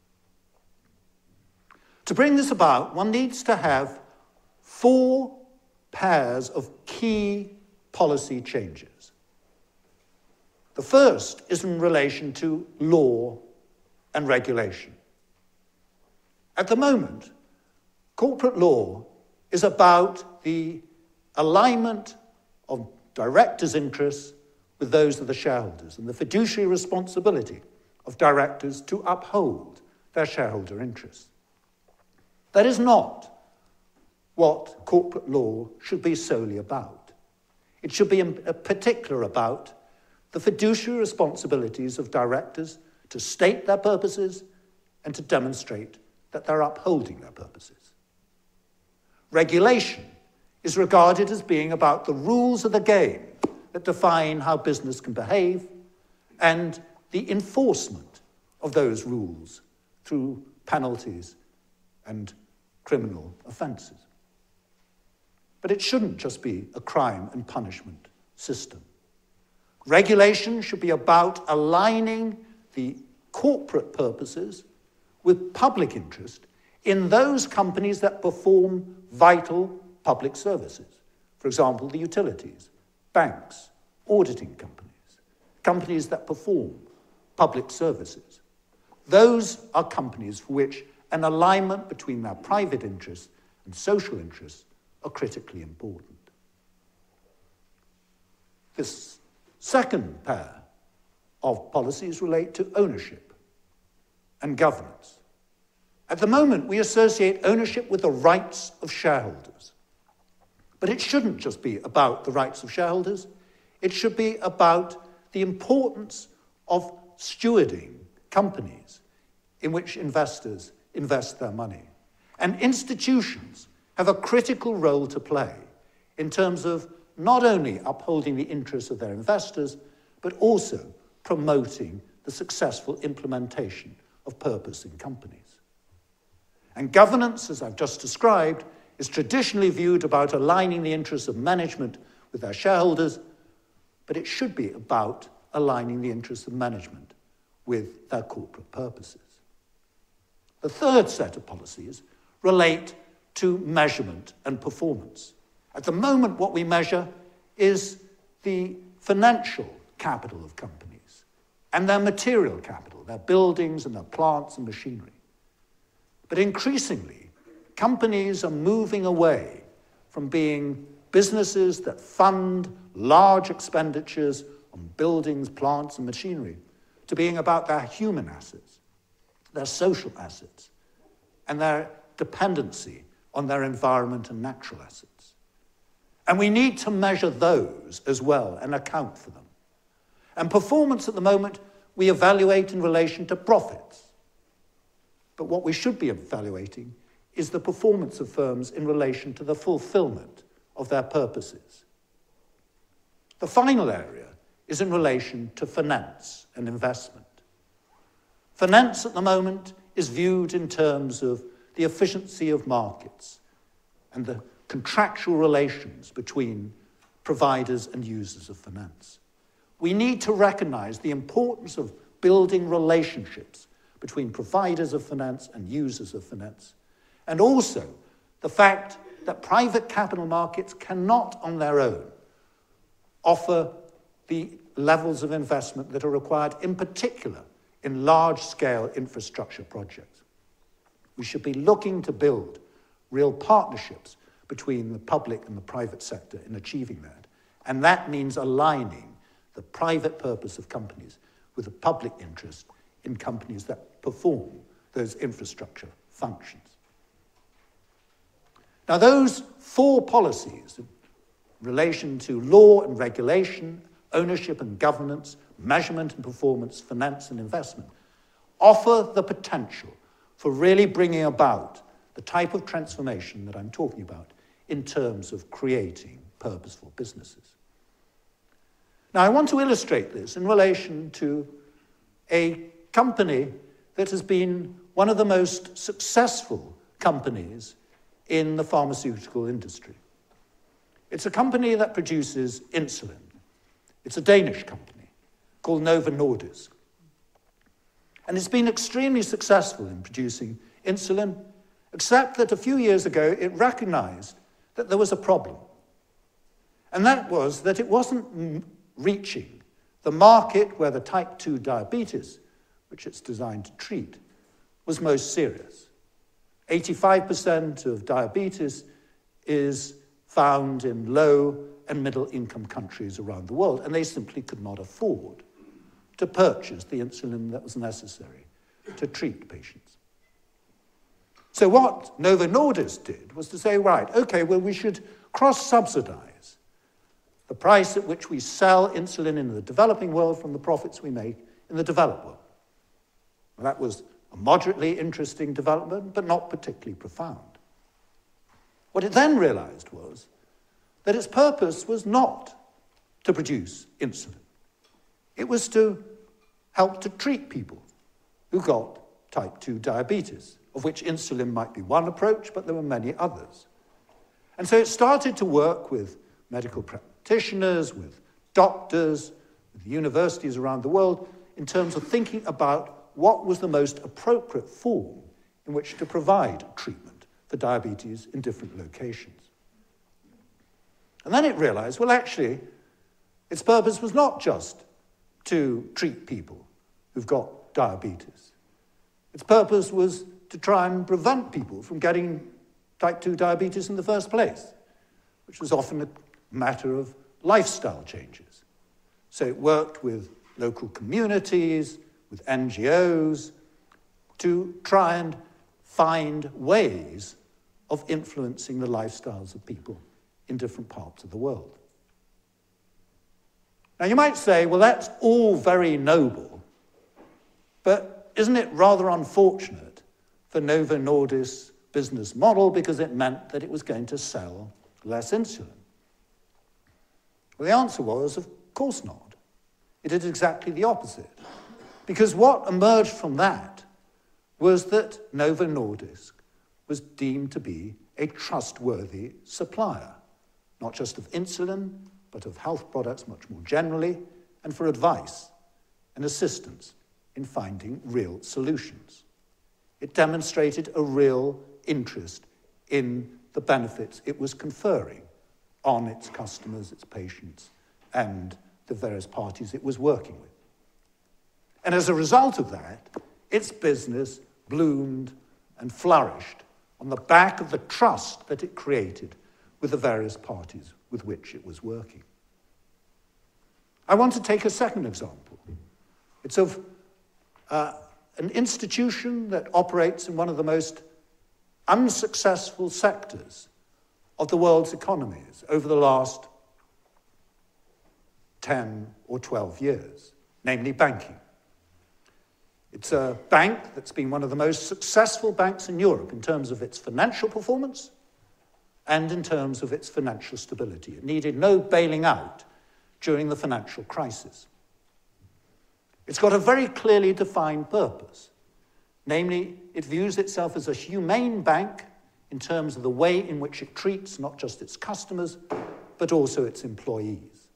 To bring this about, one needs to have 4 pairs of key policy changes. The first is in relation to law and regulation. At the moment, corporate law is about the alignment of directors' interests with those of the shareholders and the fiduciary responsibility of directors to uphold their shareholder interests. That is not what corporate law should be solely about. It should be in particular about the fiduciary responsibilities of directors to state their purposes and to demonstrate that they're upholding their purposes. Regulation is regarded as being about the rules of the game that define how business can behave and the enforcement of those rules through penalties and criminal offences. But it shouldn't just be a crime and punishment system. Regulation should be about aligning the corporate purposes with public interest in those companies that perform vital public services. For example, the utilities, banks, auditing companies, companies that perform public services. Those are companies for which an alignment between their private interests and social interests are critically important. This second pair of policies relate to ownership and governance. At the moment, we associate ownership with the rights of shareholders. But it shouldn't just be about the rights of shareholders. It should be about the importance of stewarding companies in which investors invest their money. And institutions have a critical role to play in terms of not only upholding the interests of their investors, but also promoting the successful implementation of purpose in companies. And governance, as I've just described, is traditionally viewed about aligning the interests of management with their shareholders, but it should be about aligning the interests of management with their corporate purposes. The third set of policies relate to measurement and performance. At the moment, what we measure is the financial capital of companies and their material capital, their buildings and their plants and machinery. But increasingly, companies are moving away from being businesses that fund large expenditures on buildings, plants, and machinery to being about their human assets, their social assets, and their dependency on their environment and natural assets. And we need to measure those as well and account for them. And performance at the moment, we evaluate in relation to profits. But what we should be evaluating is the performance of firms in relation to the fulfillment of their purposes. The final area is in relation to finance and investment. Finance at the moment is viewed in terms of the efficiency of markets and the contractual relations between providers and users of finance. We need to recognize the importance of building relationships between providers of finance and users of finance, and also the fact that private capital markets cannot on their own offer the levels of investment that are required, in particular in large-scale infrastructure projects. We should be looking to build real partnerships between the public and the private sector in achieving that. And that means aligning the private purpose of companies with the public interest in companies that perform those infrastructure functions. Now, those 4 policies in relation to law and regulation, ownership and governance, measurement and performance, finance and investment, offer the potential for really bringing about the type of transformation that I'm talking about in terms of creating purposeful businesses. Now, I want to illustrate this in relation to a company that has been one of the most successful companies in the pharmaceutical industry. It's a company that produces insulin. It's a Danish company called Novo Nordisk. And it's been extremely successful in producing insulin, except that a few years ago it recognized that there was a problem. And that was that it wasn't reaching the market where the type 2 diabetes, which it's designed to treat, was most serious. 85% of diabetes is found in low and middle income countries around the world, and they simply could not afford to purchase the insulin that was necessary to treat patients. So what Novo Nordisk did was to say, right, okay, well, we should cross-subsidize the price at which we sell insulin in the developing world from the profits we make in the developed world. Well, that was a moderately interesting development, but not particularly profound. What it then realized was that its purpose was not to produce insulin. It was to help to treat people who got type 2 diabetes, of which insulin might be one approach, but there were many others. And so it started to work with medical practitioners, with doctors, with universities around the world, in terms of thinking about what was the most appropriate form in which to provide treatment for diabetes in different locations. And then it realized, well, actually, its purpose was not just to treat people who've got diabetes. Its purpose was to try and prevent people from getting type 2 diabetes in the first place, which was often a matter of lifestyle changes. So it worked with local communities, with NGOs, to try and find ways of influencing the lifestyles of people in different parts of the world. Now, you might say, well, that's all very noble, but isn't it rather unfortunate for Novo Nordisk's business model because it meant that it was going to sell less insulin? Well, the answer was, of course not. It did exactly the opposite. Because what emerged from that was that Novo Nordisk was deemed to be a trustworthy supplier, not just of insulin, but of health products much more generally, and for advice and assistance in finding real solutions. It demonstrated a real interest in the benefits it was conferring on its customers, its patients, and the various parties it was working with. And as a result of that, its business bloomed and flourished on the back of the trust that it created with the various parties with which it was working. I want to take a second example. It's of an institution that operates in one of the most unsuccessful sectors of the world's economies over the last 10 or 12 years, namely banking. It's a bank that's been one of the most successful banks in Europe in terms of its financial performance and in terms of its financial stability. It needed no bailing out during the financial crisis. It's got a very clearly defined purpose. Namely, it views itself as a humane bank in terms of the way in which it treats not just its customers, but also its employees.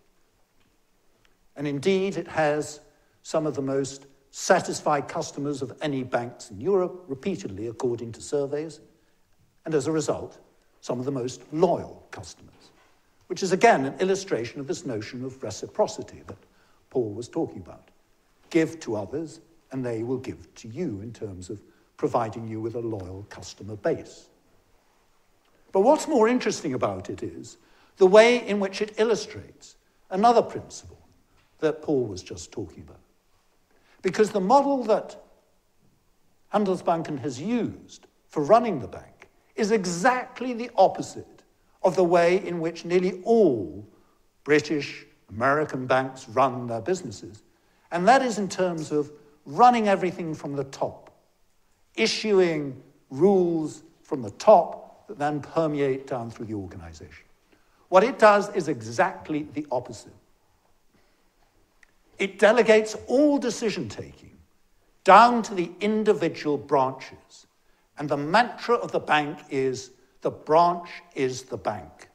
And indeed, it has some of the most satisfied customers of any banks in Europe, repeatedly according to surveys, and as a result, some of the most loyal customers, which is again an illustration of this notion of reciprocity that Paul was talking about. Give to others, and they will give to you in terms of providing you with a loyal customer base. But what's more interesting about it is the way in which it illustrates another principle that Paul was just talking about. Because the model that Handelsbanken has used for running the bank is exactly the opposite of the way in which nearly all British American banks run their businesses. And that is in terms of running everything from the top, issuing rules from the top that then permeate down through the organization. What it does is exactly the opposite. It delegates all decision-taking down to the individual branches. And the mantra of the bank is, the branch is the bank.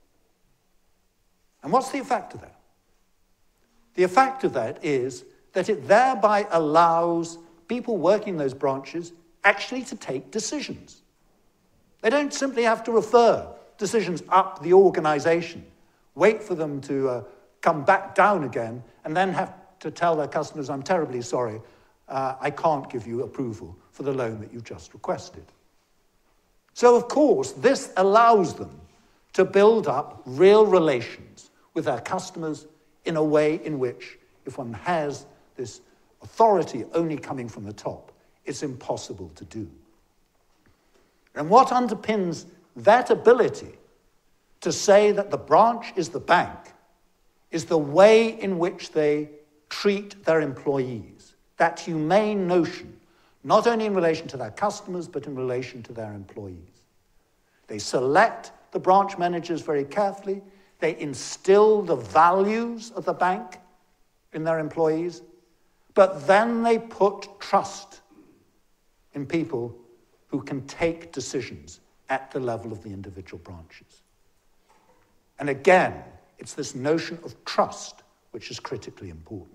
And what's the effect of that? The effect of that is that it thereby allows people working in those branches actually to take decisions. They don't simply have to refer decisions up the organization, wait for them to come back down again, and then have to tell their customers, I'm terribly sorry, I can't give you approval for the loan that you just requested. So, of course, this allows them to build up real relations with their customers in a way in which, if one has this authority only coming from the top, it's impossible to do. And what underpins that ability to say that the branch is the bank is the way in which they treat their employees. That humane notion, not only in relation to their customers, but in relation to their employees. They select the branch managers very carefully. They instill the values of the bank in their employees, but then they put trust in people who can take decisions at the level of the individual branches. And again, it's this notion of trust which is critically important.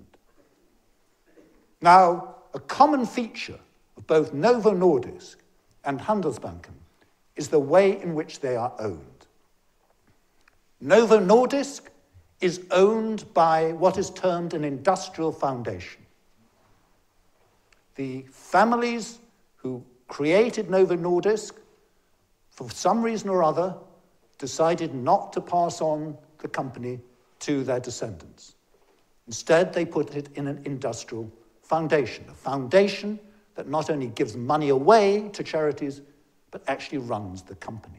Now, a common feature of both Novo Nordisk and Handelsbanken is the way in which they are owned. Novo Nordisk is owned by what is termed an industrial foundation. The families who created Novo Nordisk, for some reason or other, decided not to pass on the company to their descendants. Instead, they put it in an industrial foundation, a foundation that not only gives money away to charities, but actually runs the company.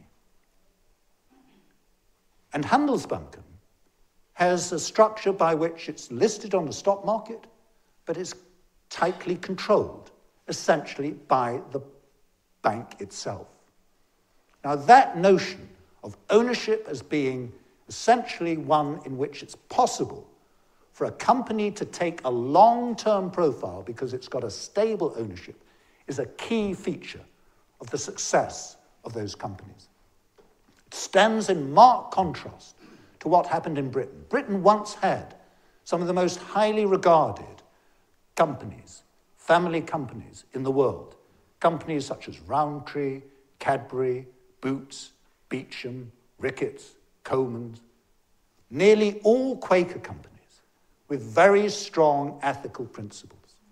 And Handelsbanken has a structure by which it's listed on the stock market, but it's tightly controlled, essentially by the bank itself. Now, that notion of ownership as being essentially one in which it's possible for a company to take a long-term profile because it's got a stable ownership is a key feature of the success of those companies. It stands in marked contrast to what happened in Britain. Britain once had some of the most highly regarded companies, family companies in the world. Companies such as Rowntree, Cadbury, Boots, Beecham, Ricketts, Coleman's, nearly all Quaker companies with very strong ethical principles.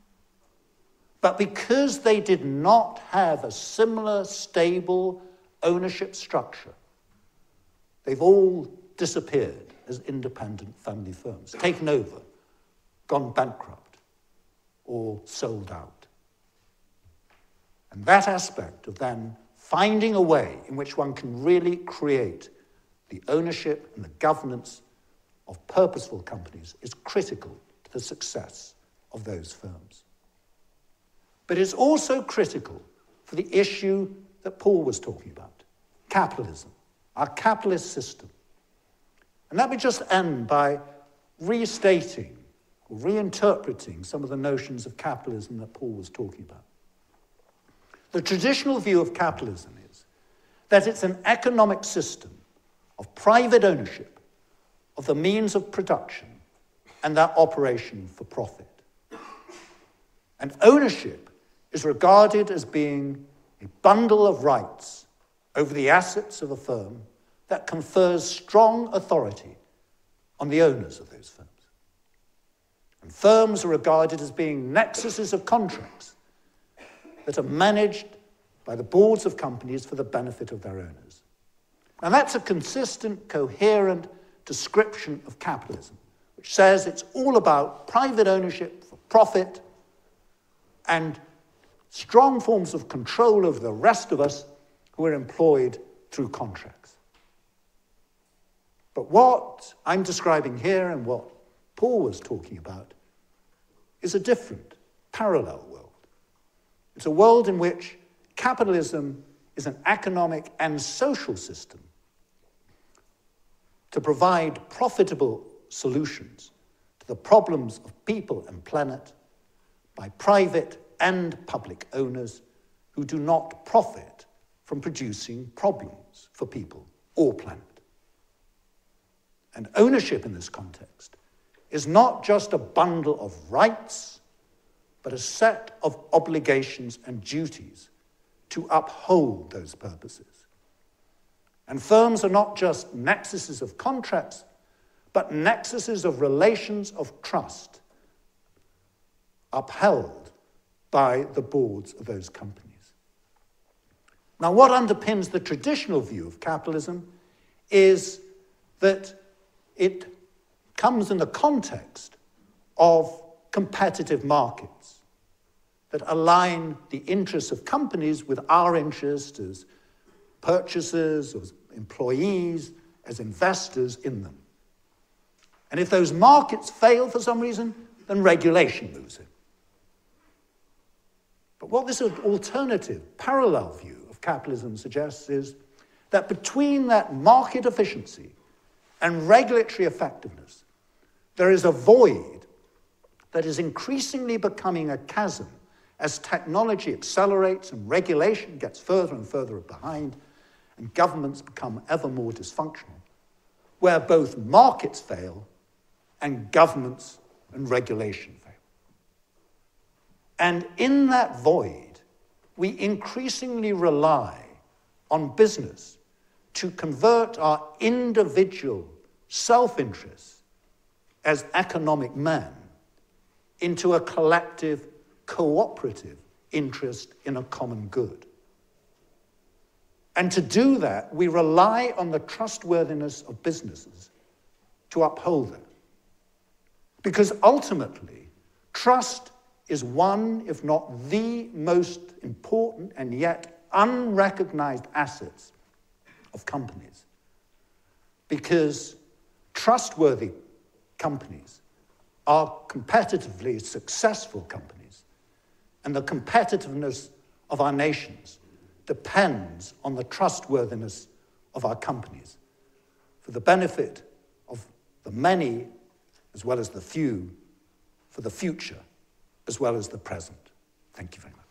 But because they did not have a similar stable ownership structure, they've all disappeared as independent family firms, taken over, gone bankrupt, or sold out. And that aspect of then finding a way in which one can really create the ownership and the governance of purposeful companies is critical to the success of those firms. But it's also critical for the issue that Paul was talking about, capitalism, our capitalist system. And let me just end by restating or reinterpreting some of the notions of capitalism that Paul was talking about. The traditional view of capitalism is that it's an economic system of private ownership of the means of production and their operation for profit. And ownership is regarded as being a bundle of rights over the assets of a firm that confers strong authority on the owners of those firms. And firms are regarded as being nexuses of contracts that are managed by the boards of companies for the benefit of their owners. And that's a consistent, coherent description of capitalism, which says it's all about private ownership for profit and strong forms of control over the rest of us who are employed through contracts. But what I'm describing here and what Paul was talking about is a different, parallel world. It's a world in which capitalism is an economic and social system to provide profitable solutions to the problems of people and planet by private and public owners who do not profit from producing problems for people or planet. And ownership in this context is not just a bundle of rights, but a set of obligations and duties to uphold those purposes. And firms are not just nexuses of contracts, but nexuses of relations of trust upheld by the boards of those companies. Now, what underpins the traditional view of capitalism is that it comes in the context of competitive markets that align the interests of companies with our interests as purchasers, as employees, as investors in them. And if those markets fail for some reason, then regulation moves in. But what this alternative, parallel view of capitalism suggests is that between that market efficiency and regulatory effectiveness, there is a void that is increasingly becoming a chasm as technology accelerates and regulation gets further and further behind and governments become ever more dysfunctional, where both markets fail and governments and regulation fail. And in that void, we increasingly rely on business to convert our individual self-interests as economic men into a collective, cooperative interest in a common good. And to do that, we rely on the trustworthiness of businesses to uphold that. Because ultimately, trust is one, if not the most important and yet unrecognized assets of companies. Because trustworthy companies are competitively successful companies, and the competitiveness of our nations depends on the trustworthiness of our companies for the benefit of the many as well as the few, for the future as well as the present. Thank you very much.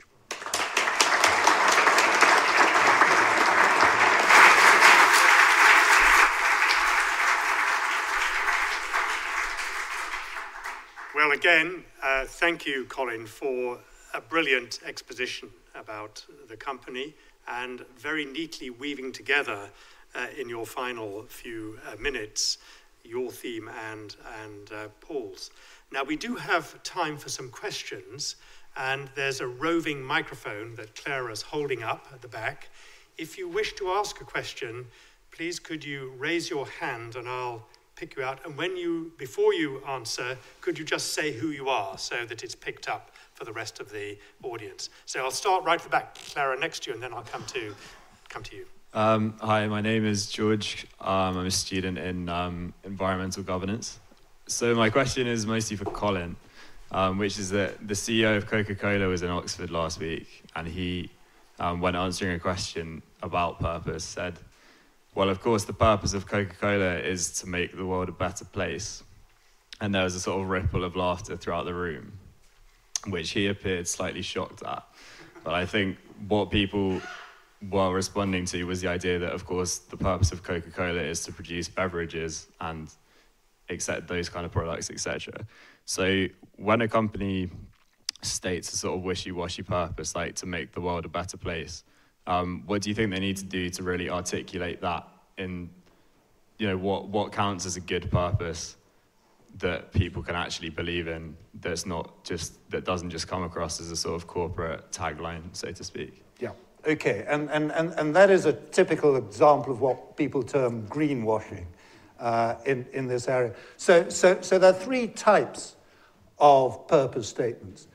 Well, again, thank you, Colin, for a brilliant exposition about the company and very neatly weaving together in your final few minutes your theme and Paul's. Now, we do have time for some questions, and there's a roving microphone that Clara's holding up at the back. If you wish to ask a question, please could you raise your hand and I'll pick you out. And before you answer, could you just say who you are so that it's picked up for the rest of the audience? So I'll start right at the back, Clara, next to you, and then I'll come to you. Hi, my name is George. I'm a student in environmental governance. So my question is mostly for Colin, which is that the CEO of Coca-Cola was in Oxford last week, and he, when answering a question about purpose, said, well, of course, the purpose of Coca-Cola is to make the world a better place. And there was a sort of ripple of laughter throughout the room, which he appeared slightly shocked at. But I think what people were responding to was the idea that, of course, the purpose of Coca-Cola is to produce beverages and accept those kind of products, etc. So when a company states a sort of wishy-washy purpose, like to make the world a better place, what do you think they need to do to really articulate that in, what counts as a good purpose that people can actually believe in, that doesn't just come across as a sort of corporate tagline, so to speak? Yeah. Okay, and that is a typical example of what people term greenwashing in this area. So there are three types of purpose statements.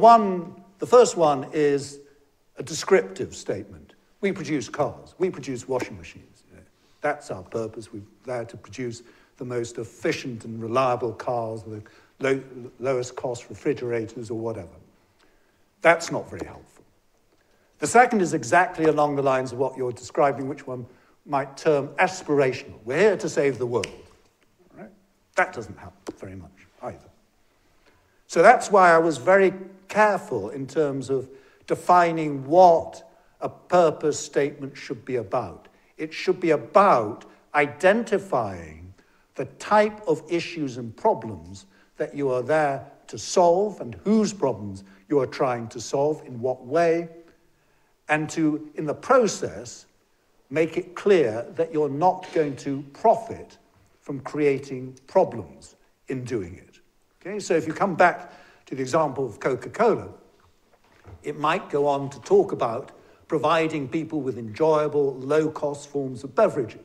The first one is a descriptive statement. We produce cars, we produce washing machines. That's our purpose. We're there to produce the most efficient and reliable cars, the lowest cost refrigerators or whatever. That's not very helpful. The second is exactly along the lines of what you're describing, which one might term aspirational. We're here to save the world. Right? That doesn't help very much either. So that's why I was very careful in terms of defining what a purpose statement should be about. It should be about identifying the type of issues and problems that you are there to solve and whose problems you are trying to solve, in what way, and to, in the process, make it clear that you're not going to profit from creating problems in doing it. Okay, so if you come back to the example of Coca-Cola, it might go on to talk about providing people with enjoyable, low-cost forms of beverages.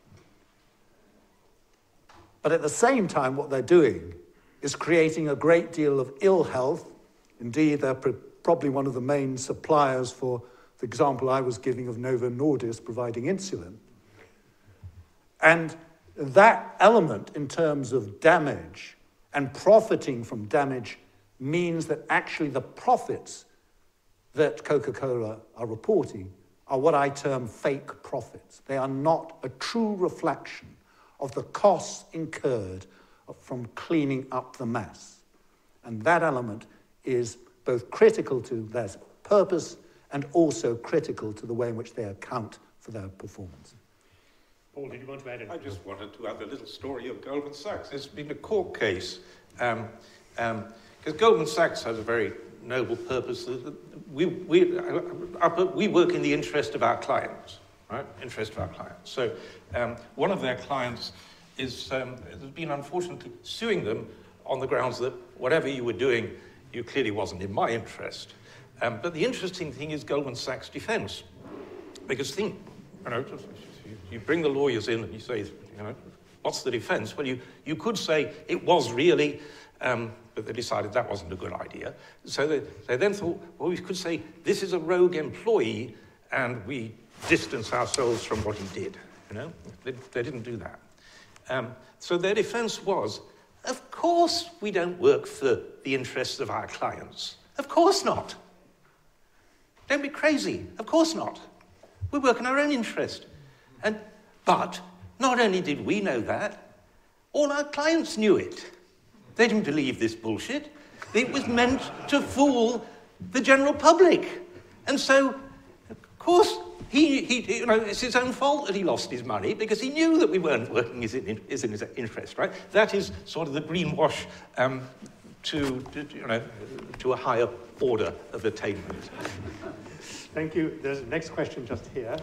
But at the same time, what they're doing is creating a great deal of ill health. Indeed, they're probably one of the main suppliers for the example I was giving of Novo Nordisk providing insulin. And that element in terms of damage and profiting from damage means that actually the profits that Coca-Cola are reporting are what I term fake profits. They are not a true reflection of the costs incurred from cleaning up the mess. And that element is both critical to their purpose and also critical to the way in which they account for their performance. Paul, did you want to add anything? I just wanted to add a little story of Goldman Sachs. There's been a court case, because Goldman Sachs has a very noble purpose. We work in the interest of our clients, right? Interest of our clients. So one of their clients has been unfortunately suing them on the grounds that whatever you were doing, you clearly wasn't in my interest. But the interesting thing is Goldman Sachs' defense. Because you bring the lawyers in and you say, what's the defense? Well, you could say it was really, but they decided that wasn't a good idea. So they then thought, well, we could say this is a rogue employee and we distance ourselves from what he did. They didn't do that. So their defense was, of course we don't work for the interests of our clients. Of course not. Don't be crazy. Of course not. We work in our own interest. But not only did we know that, all our clients knew it. They didn't believe this bullshit. It was meant to fool the general public. And so, of course, it's his own fault that he lost his money because he knew that we weren't working in his interest, right? That is sort of the greenwash to a higher order of attainment. Thank you. There's a next question just here.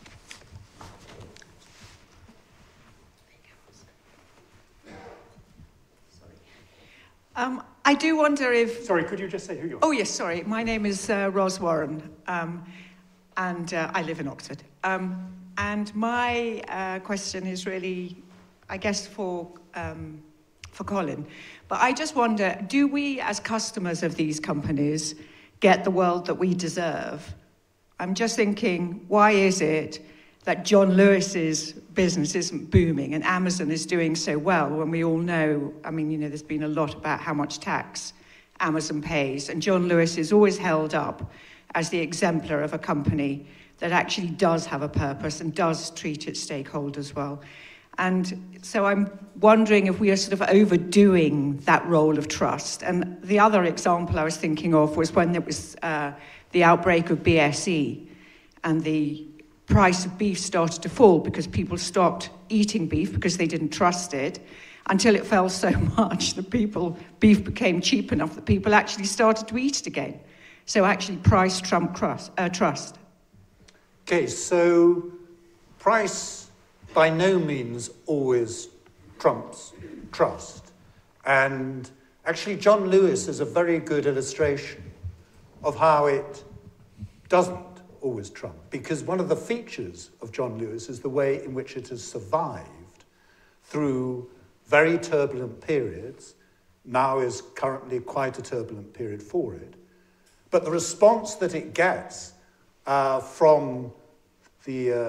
I do wonder if... Sorry, could you just say who you are? Oh, yes, sorry. My name is Ros Warren, and I live in Oxford. And my question is really, I guess, for Colin. But I just wonder, do we, as customers of these companies, get the world that we deserve? I'm just thinking, why is it that John Lewis's business isn't booming and Amazon is doing so well when we all know, there's been a lot about how much tax Amazon pays, and John Lewis is always held up as the exemplar of a company that actually does have a purpose and does treat its stakeholders well. And so I'm wondering if we are sort of overdoing that role of trust. And the other example I was thinking of was when there was the outbreak of BSE and the price of beef started to fall because people stopped eating beef because they didn't trust it, until it fell so much that beef became cheap enough that people actually started to eat it again. So actually price trumped trust. Okay, so price by no means always trumps trust. And actually John Lewis is a very good illustration of how it doesn't always trump, because one of the features of John Lewis is the way in which it has survived through very turbulent periods. Now is currently quite a turbulent period for it. But the response that it gets from the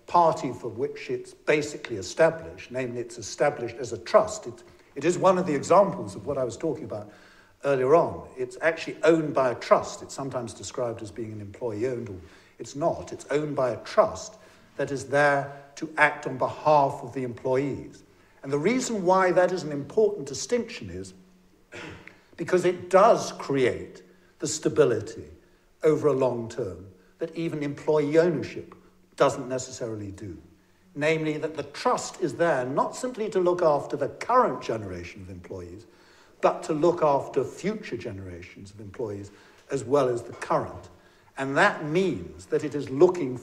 party for which it's basically established, namely it's established as a trust. It is one of the examples of what I was talking about earlier on. It's actually owned by a trust. It's sometimes described as being an employee-owned, or it's not. It's owned by a trust that is there to act on behalf of the employees. And the reason why that is an important distinction is because it does create the stability over a long term that even employee ownership doesn't necessarily do. Namely, that the trust is there not simply to look after the current generation of employees, but to look after future generations of employees as well as the current. And that means that it is looking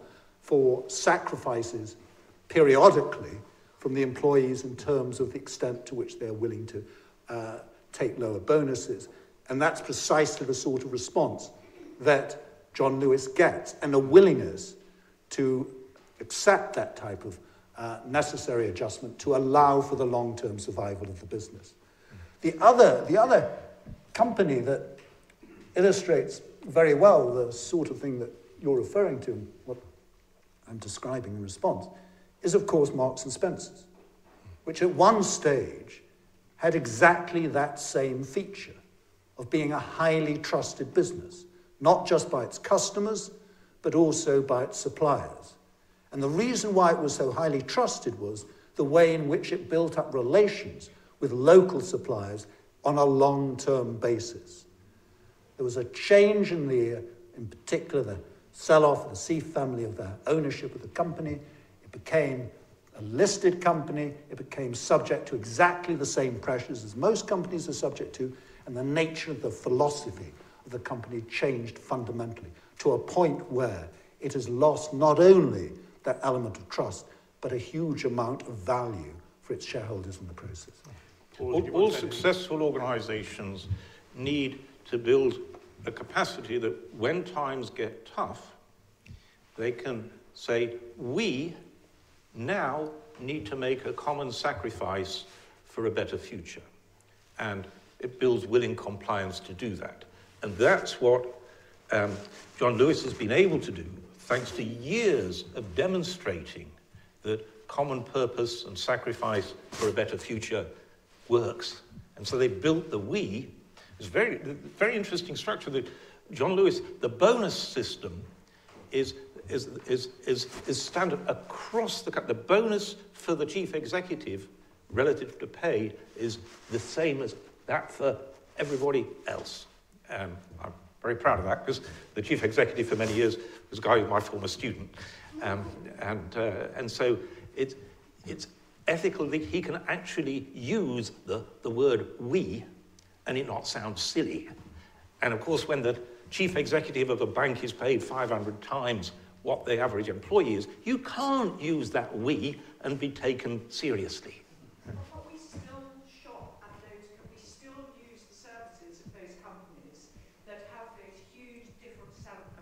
for sacrifices periodically from the employees in terms of the extent to which they're willing to take lower bonuses. And that's precisely the sort of response that John Lewis gets, and a willingness to accept that type of necessary adjustment to allow for the long-term survival of the business. The other company that illustrates very well the sort of thing that you're referring to, and what I'm describing in response, is of course Marks and Spencer's, which at one stage had exactly that same feature of being a highly trusted business, not just by its customers, but also by its suppliers. And the reason why it was so highly trusted was the way in which it built up relations with local suppliers on a long-term basis. There was a change in particular, the sell-off of the Seif family of their ownership of the company. It became a listed company. It became subject to exactly the same pressures as most companies are subject to, and the nature of the philosophy of the company changed fundamentally to a point where it has lost not only that element of trust, but a huge amount of value for its shareholders in the process. All successful organizations need to build a capacity that when times get tough, they can say, we now need to make a common sacrifice for a better future. And it builds willing compliance to do that. And that's what John Lewis has been able to do, thanks to years of demonstrating that common purpose and sacrifice for a better future works. And so they built the we. It's very, very interesting structure that John Lewis, the bonus system is standard across the bonus for the chief executive relative to pay is the same as that for everybody else. I'm very proud of that because the chief executive for many years was a guy who was my former student. And so it's ethical that he can actually use the word we and it not sound silly. And of course, when the chief executive of a bank is paid 500 times what the average employee is, you can't use that we and be taken seriously. But we still shop at those, we still use the services of those companies that have those huge different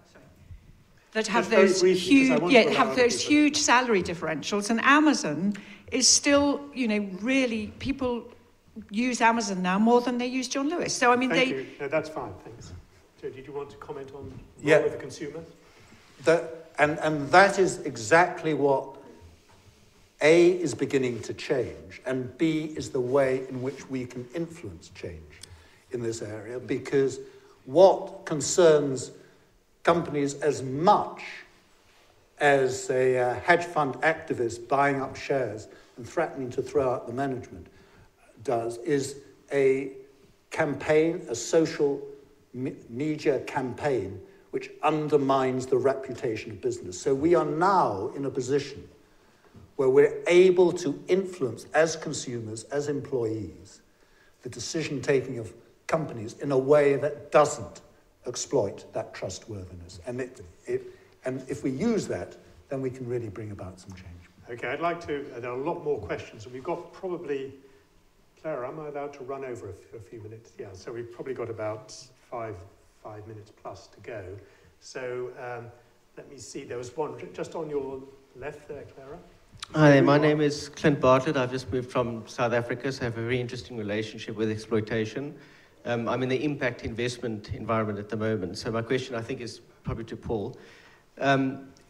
huge salary differentials, and Amazon is still, really, people use Amazon now more than they use John Lewis. So I mean, Thank you. No, that's fine. Thanks. So, did you want to comment on the role of the consumer? And that is exactly what A is beginning to change, and B is the way in which we can influence change in this area, because what concerns companies as much as a hedge fund activist buying up shares and threatening to throw out the management does is a campaign, a social media campaign which undermines the reputation of business. So we are now in a position where we're able to influence as consumers, as employees, the decision-taking of companies in a way that doesn't exploit that trustworthiness. And if we use that, then we can really bring about some change. Okay, I'd like to, there are a lot more questions, and we've got probably, Clara, am I allowed to run over a few minutes? Yeah, so we've probably got about five minutes plus to go. So let me see, there was one just on your left there, Clara. Hi, my name is Clint Bartlett. I've just moved from South Africa, so I have a very interesting relationship with exploitation. I'm in the impact investment environment at the moment. So my question, I think, is probably to Paul.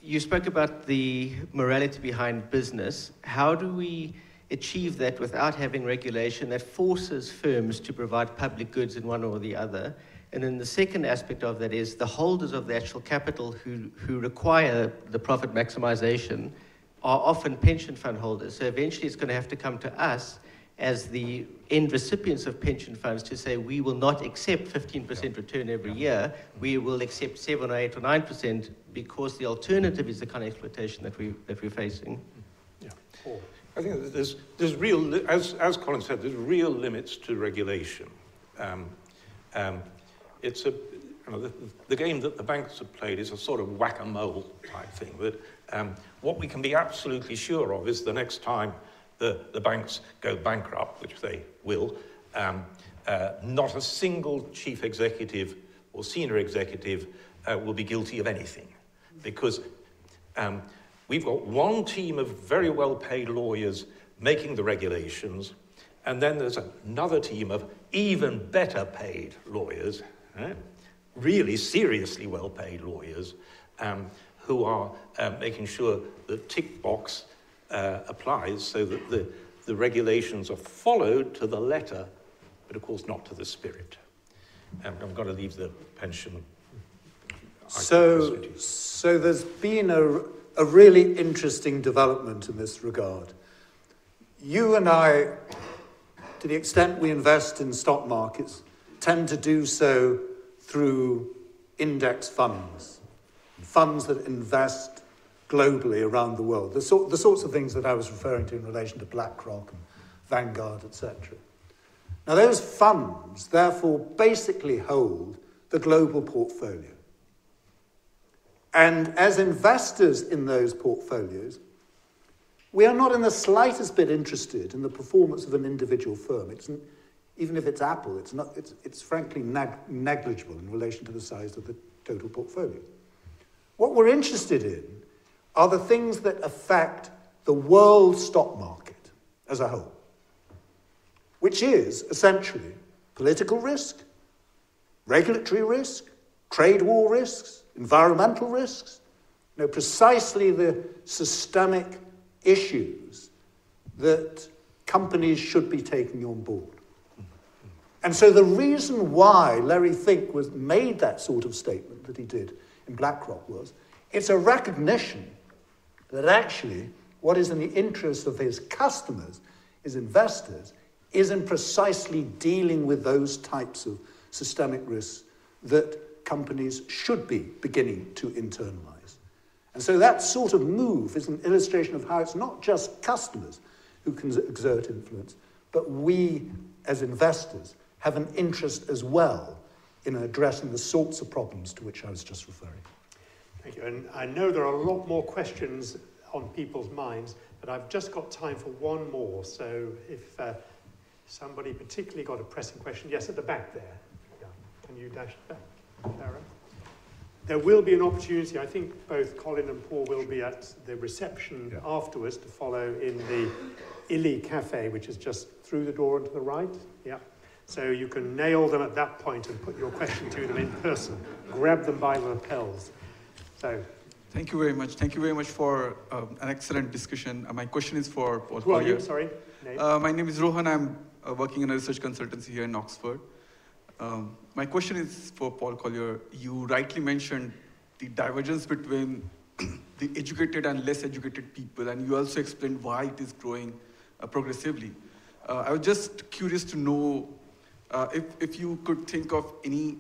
you spoke about the morality behind business. How do we achieve that without having regulation that forces firms to provide public goods in one or the other? And then the second aspect of that is the holders of the actual capital who require the profit maximization are often pension fund holders. So eventually it's going to have to come to us as the end recipients of pension funds to say we will not accept 15% return every year. We will accept 7 or 8 or 9% because the alternative is the kind of exploitation that we're facing. Yeah. I think there's real, as Colin said, there's real limits to regulation. It's a, the game that the banks have played is a sort of whack-a-mole type thing. But what we can be absolutely sure of is the next time the banks go bankrupt, which they will, not a single chief executive or senior executive will be guilty of anything. Because we've got one team of very well-paid lawyers making the regulations, and then there's another team of even better paid lawyers, really seriously well-paid lawyers, who are making sure the tick box applies so that the regulations are followed to the letter, but of course not to the spirit. I'm going to leave the pension. So there's been a really interesting development in this regard. You and I, to the extent we invest in stock markets, tend to do so through index funds that invest globally around the world, the sorts of things that I was referring to in relation to BlackRock and Vanguard, etc. Now, those funds, therefore, basically hold the global portfolio. And as investors in those portfolios, we are not in the slightest bit interested in the performance of an individual firm. Even if it's Apple, it's frankly negligible in relation to the size of the total portfolio. What we're interested in are the things that affect the world stock market as a whole, which is essentially political risk, regulatory risk, trade war risks, environmental risks, precisely the systemic issues that companies should be taking on board. And so the reason why Larry Fink made that sort of statement that he did in BlackRock was, it's a recognition that actually what is in the interest of his customers, his investors, is in precisely dealing with those types of systemic risks that companies should be beginning to internalize. And so that sort of move is an illustration of how it's not just customers who can exert influence, but we as investors have an interest as well in addressing the sorts of problems to which I was just referring. Thank you. And I know there are a lot more questions on people's minds, but I've just got time for one more. So if somebody particularly got a pressing question, yes, at the back there. Yeah. Can you dash back, Sarah? There will be an opportunity, I think both Colin and Paul will be at the reception afterwards to follow in the Illy Cafe, which is just through the door and to the right. Yeah. So you can nail them at that point and put your question to them in person. Grab them by the lapels. So, thank you very much. Thank you very much for an excellent discussion. My question is for Paul. Who are you? Sorry. Name? My name is Rohan. I'm working in a research consultancy here in Oxford. My question is for Paul Collier. You rightly mentioned the divergence between the educated and less educated people, and you also explained why it is growing progressively. I was just curious to know if you could think of any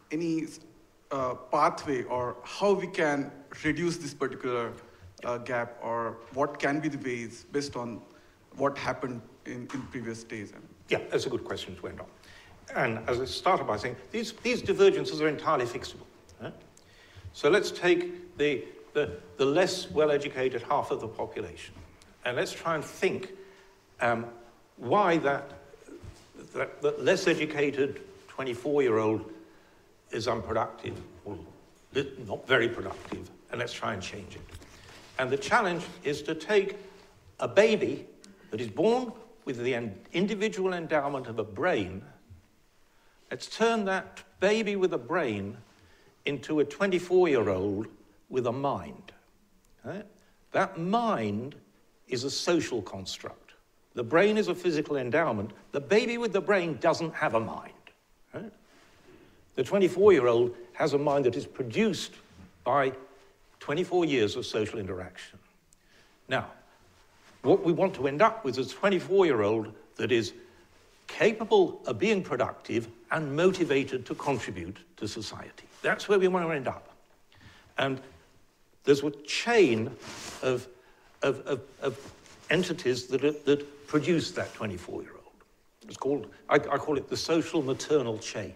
pathway or how we can reduce this particular gap, or what can be the ways based on what happened in previous days. Yeah, that's a good question to end on. And as I started by saying, these divergences are entirely fixable. So let's take the less well-educated half of the population, and let's try and think why that less educated 24-year-old is unproductive, or not very productive, and let's try and change it. And the challenge is to take a baby that is born with the individual endowment of a brain. Let's turn that baby with a brain into a 24-year-old with a mind. Right? That mind is a social construct. The brain is a physical endowment. The baby with the brain doesn't have a mind. Right? The 24-year-old has a mind that is produced by 24 years of social interaction. Now, what we want to end up with is a 24-year-old that is capable of being productive and motivated to contribute to society. That's where we want to end up. And there's a chain of entities that produce that 24-year-old. It's called, I call it the social maternal chain.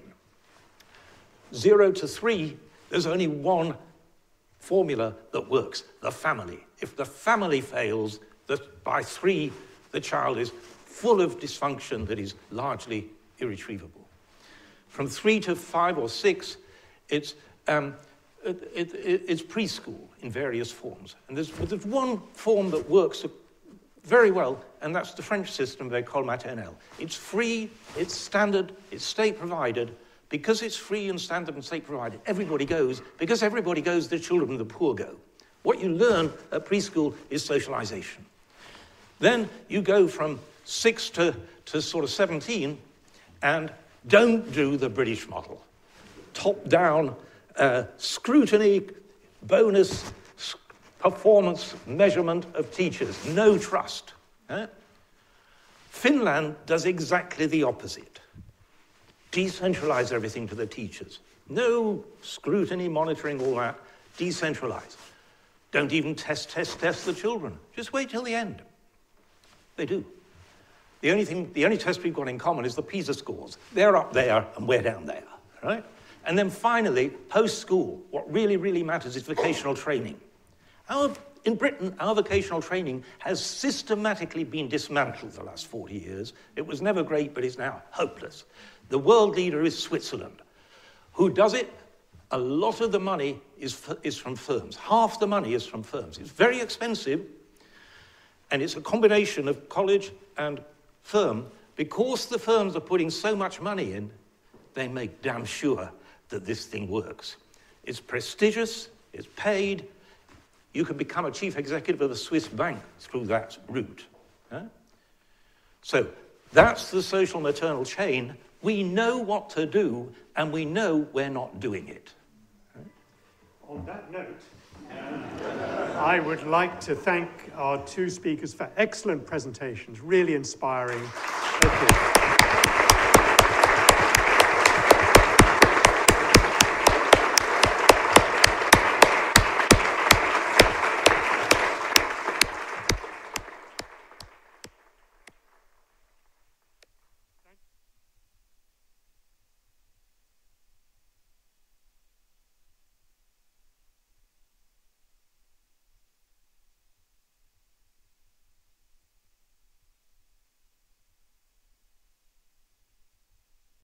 0 to 3, there's only one formula that works, the family. If the family fails, by 3, the child is full of dysfunction that is largely irretrievable. From 3 to 5 or 6, it's preschool in various forms. And there's one form that works very well, and that's the French system, École Maternelle. It's free, it's standard, it's state-provided. Because it's free and standard and state-provided, everybody goes. Because everybody goes, the children of the poor go. What you learn at preschool is socialization. Then you go from 6 to sort of 17, and don't do the British model. Top-down scrutiny, bonus, performance measurement of teachers. No trust. Finland does exactly the opposite. Decentralize everything to the teachers. No scrutiny, monitoring, all that. Decentralize. Don't even test the children. Just wait till the end. They do. The only test we've got in common is the PISA scores. They're up there and we're down there, right? And then finally, post-school, what really, really matters is vocational training. In Britain, our vocational training has systematically been dismantled the last 40 years. It was never great, but it's now hopeless. The world leader is Switzerland. Who does it? A lot of the money is from firms. Half the money is from firms. It's very expensive, and it's a combination of college and firm. Because the firms are putting so much money in, they make damn sure that this thing works. It's prestigious, it's paid. You can become a chief executive of a Swiss bank through that route. So that's the social maternal chain. We know what to do, and we know we're not doing it. On that note, I would like to thank our two speakers for excellent presentations, really inspiring. Thank you.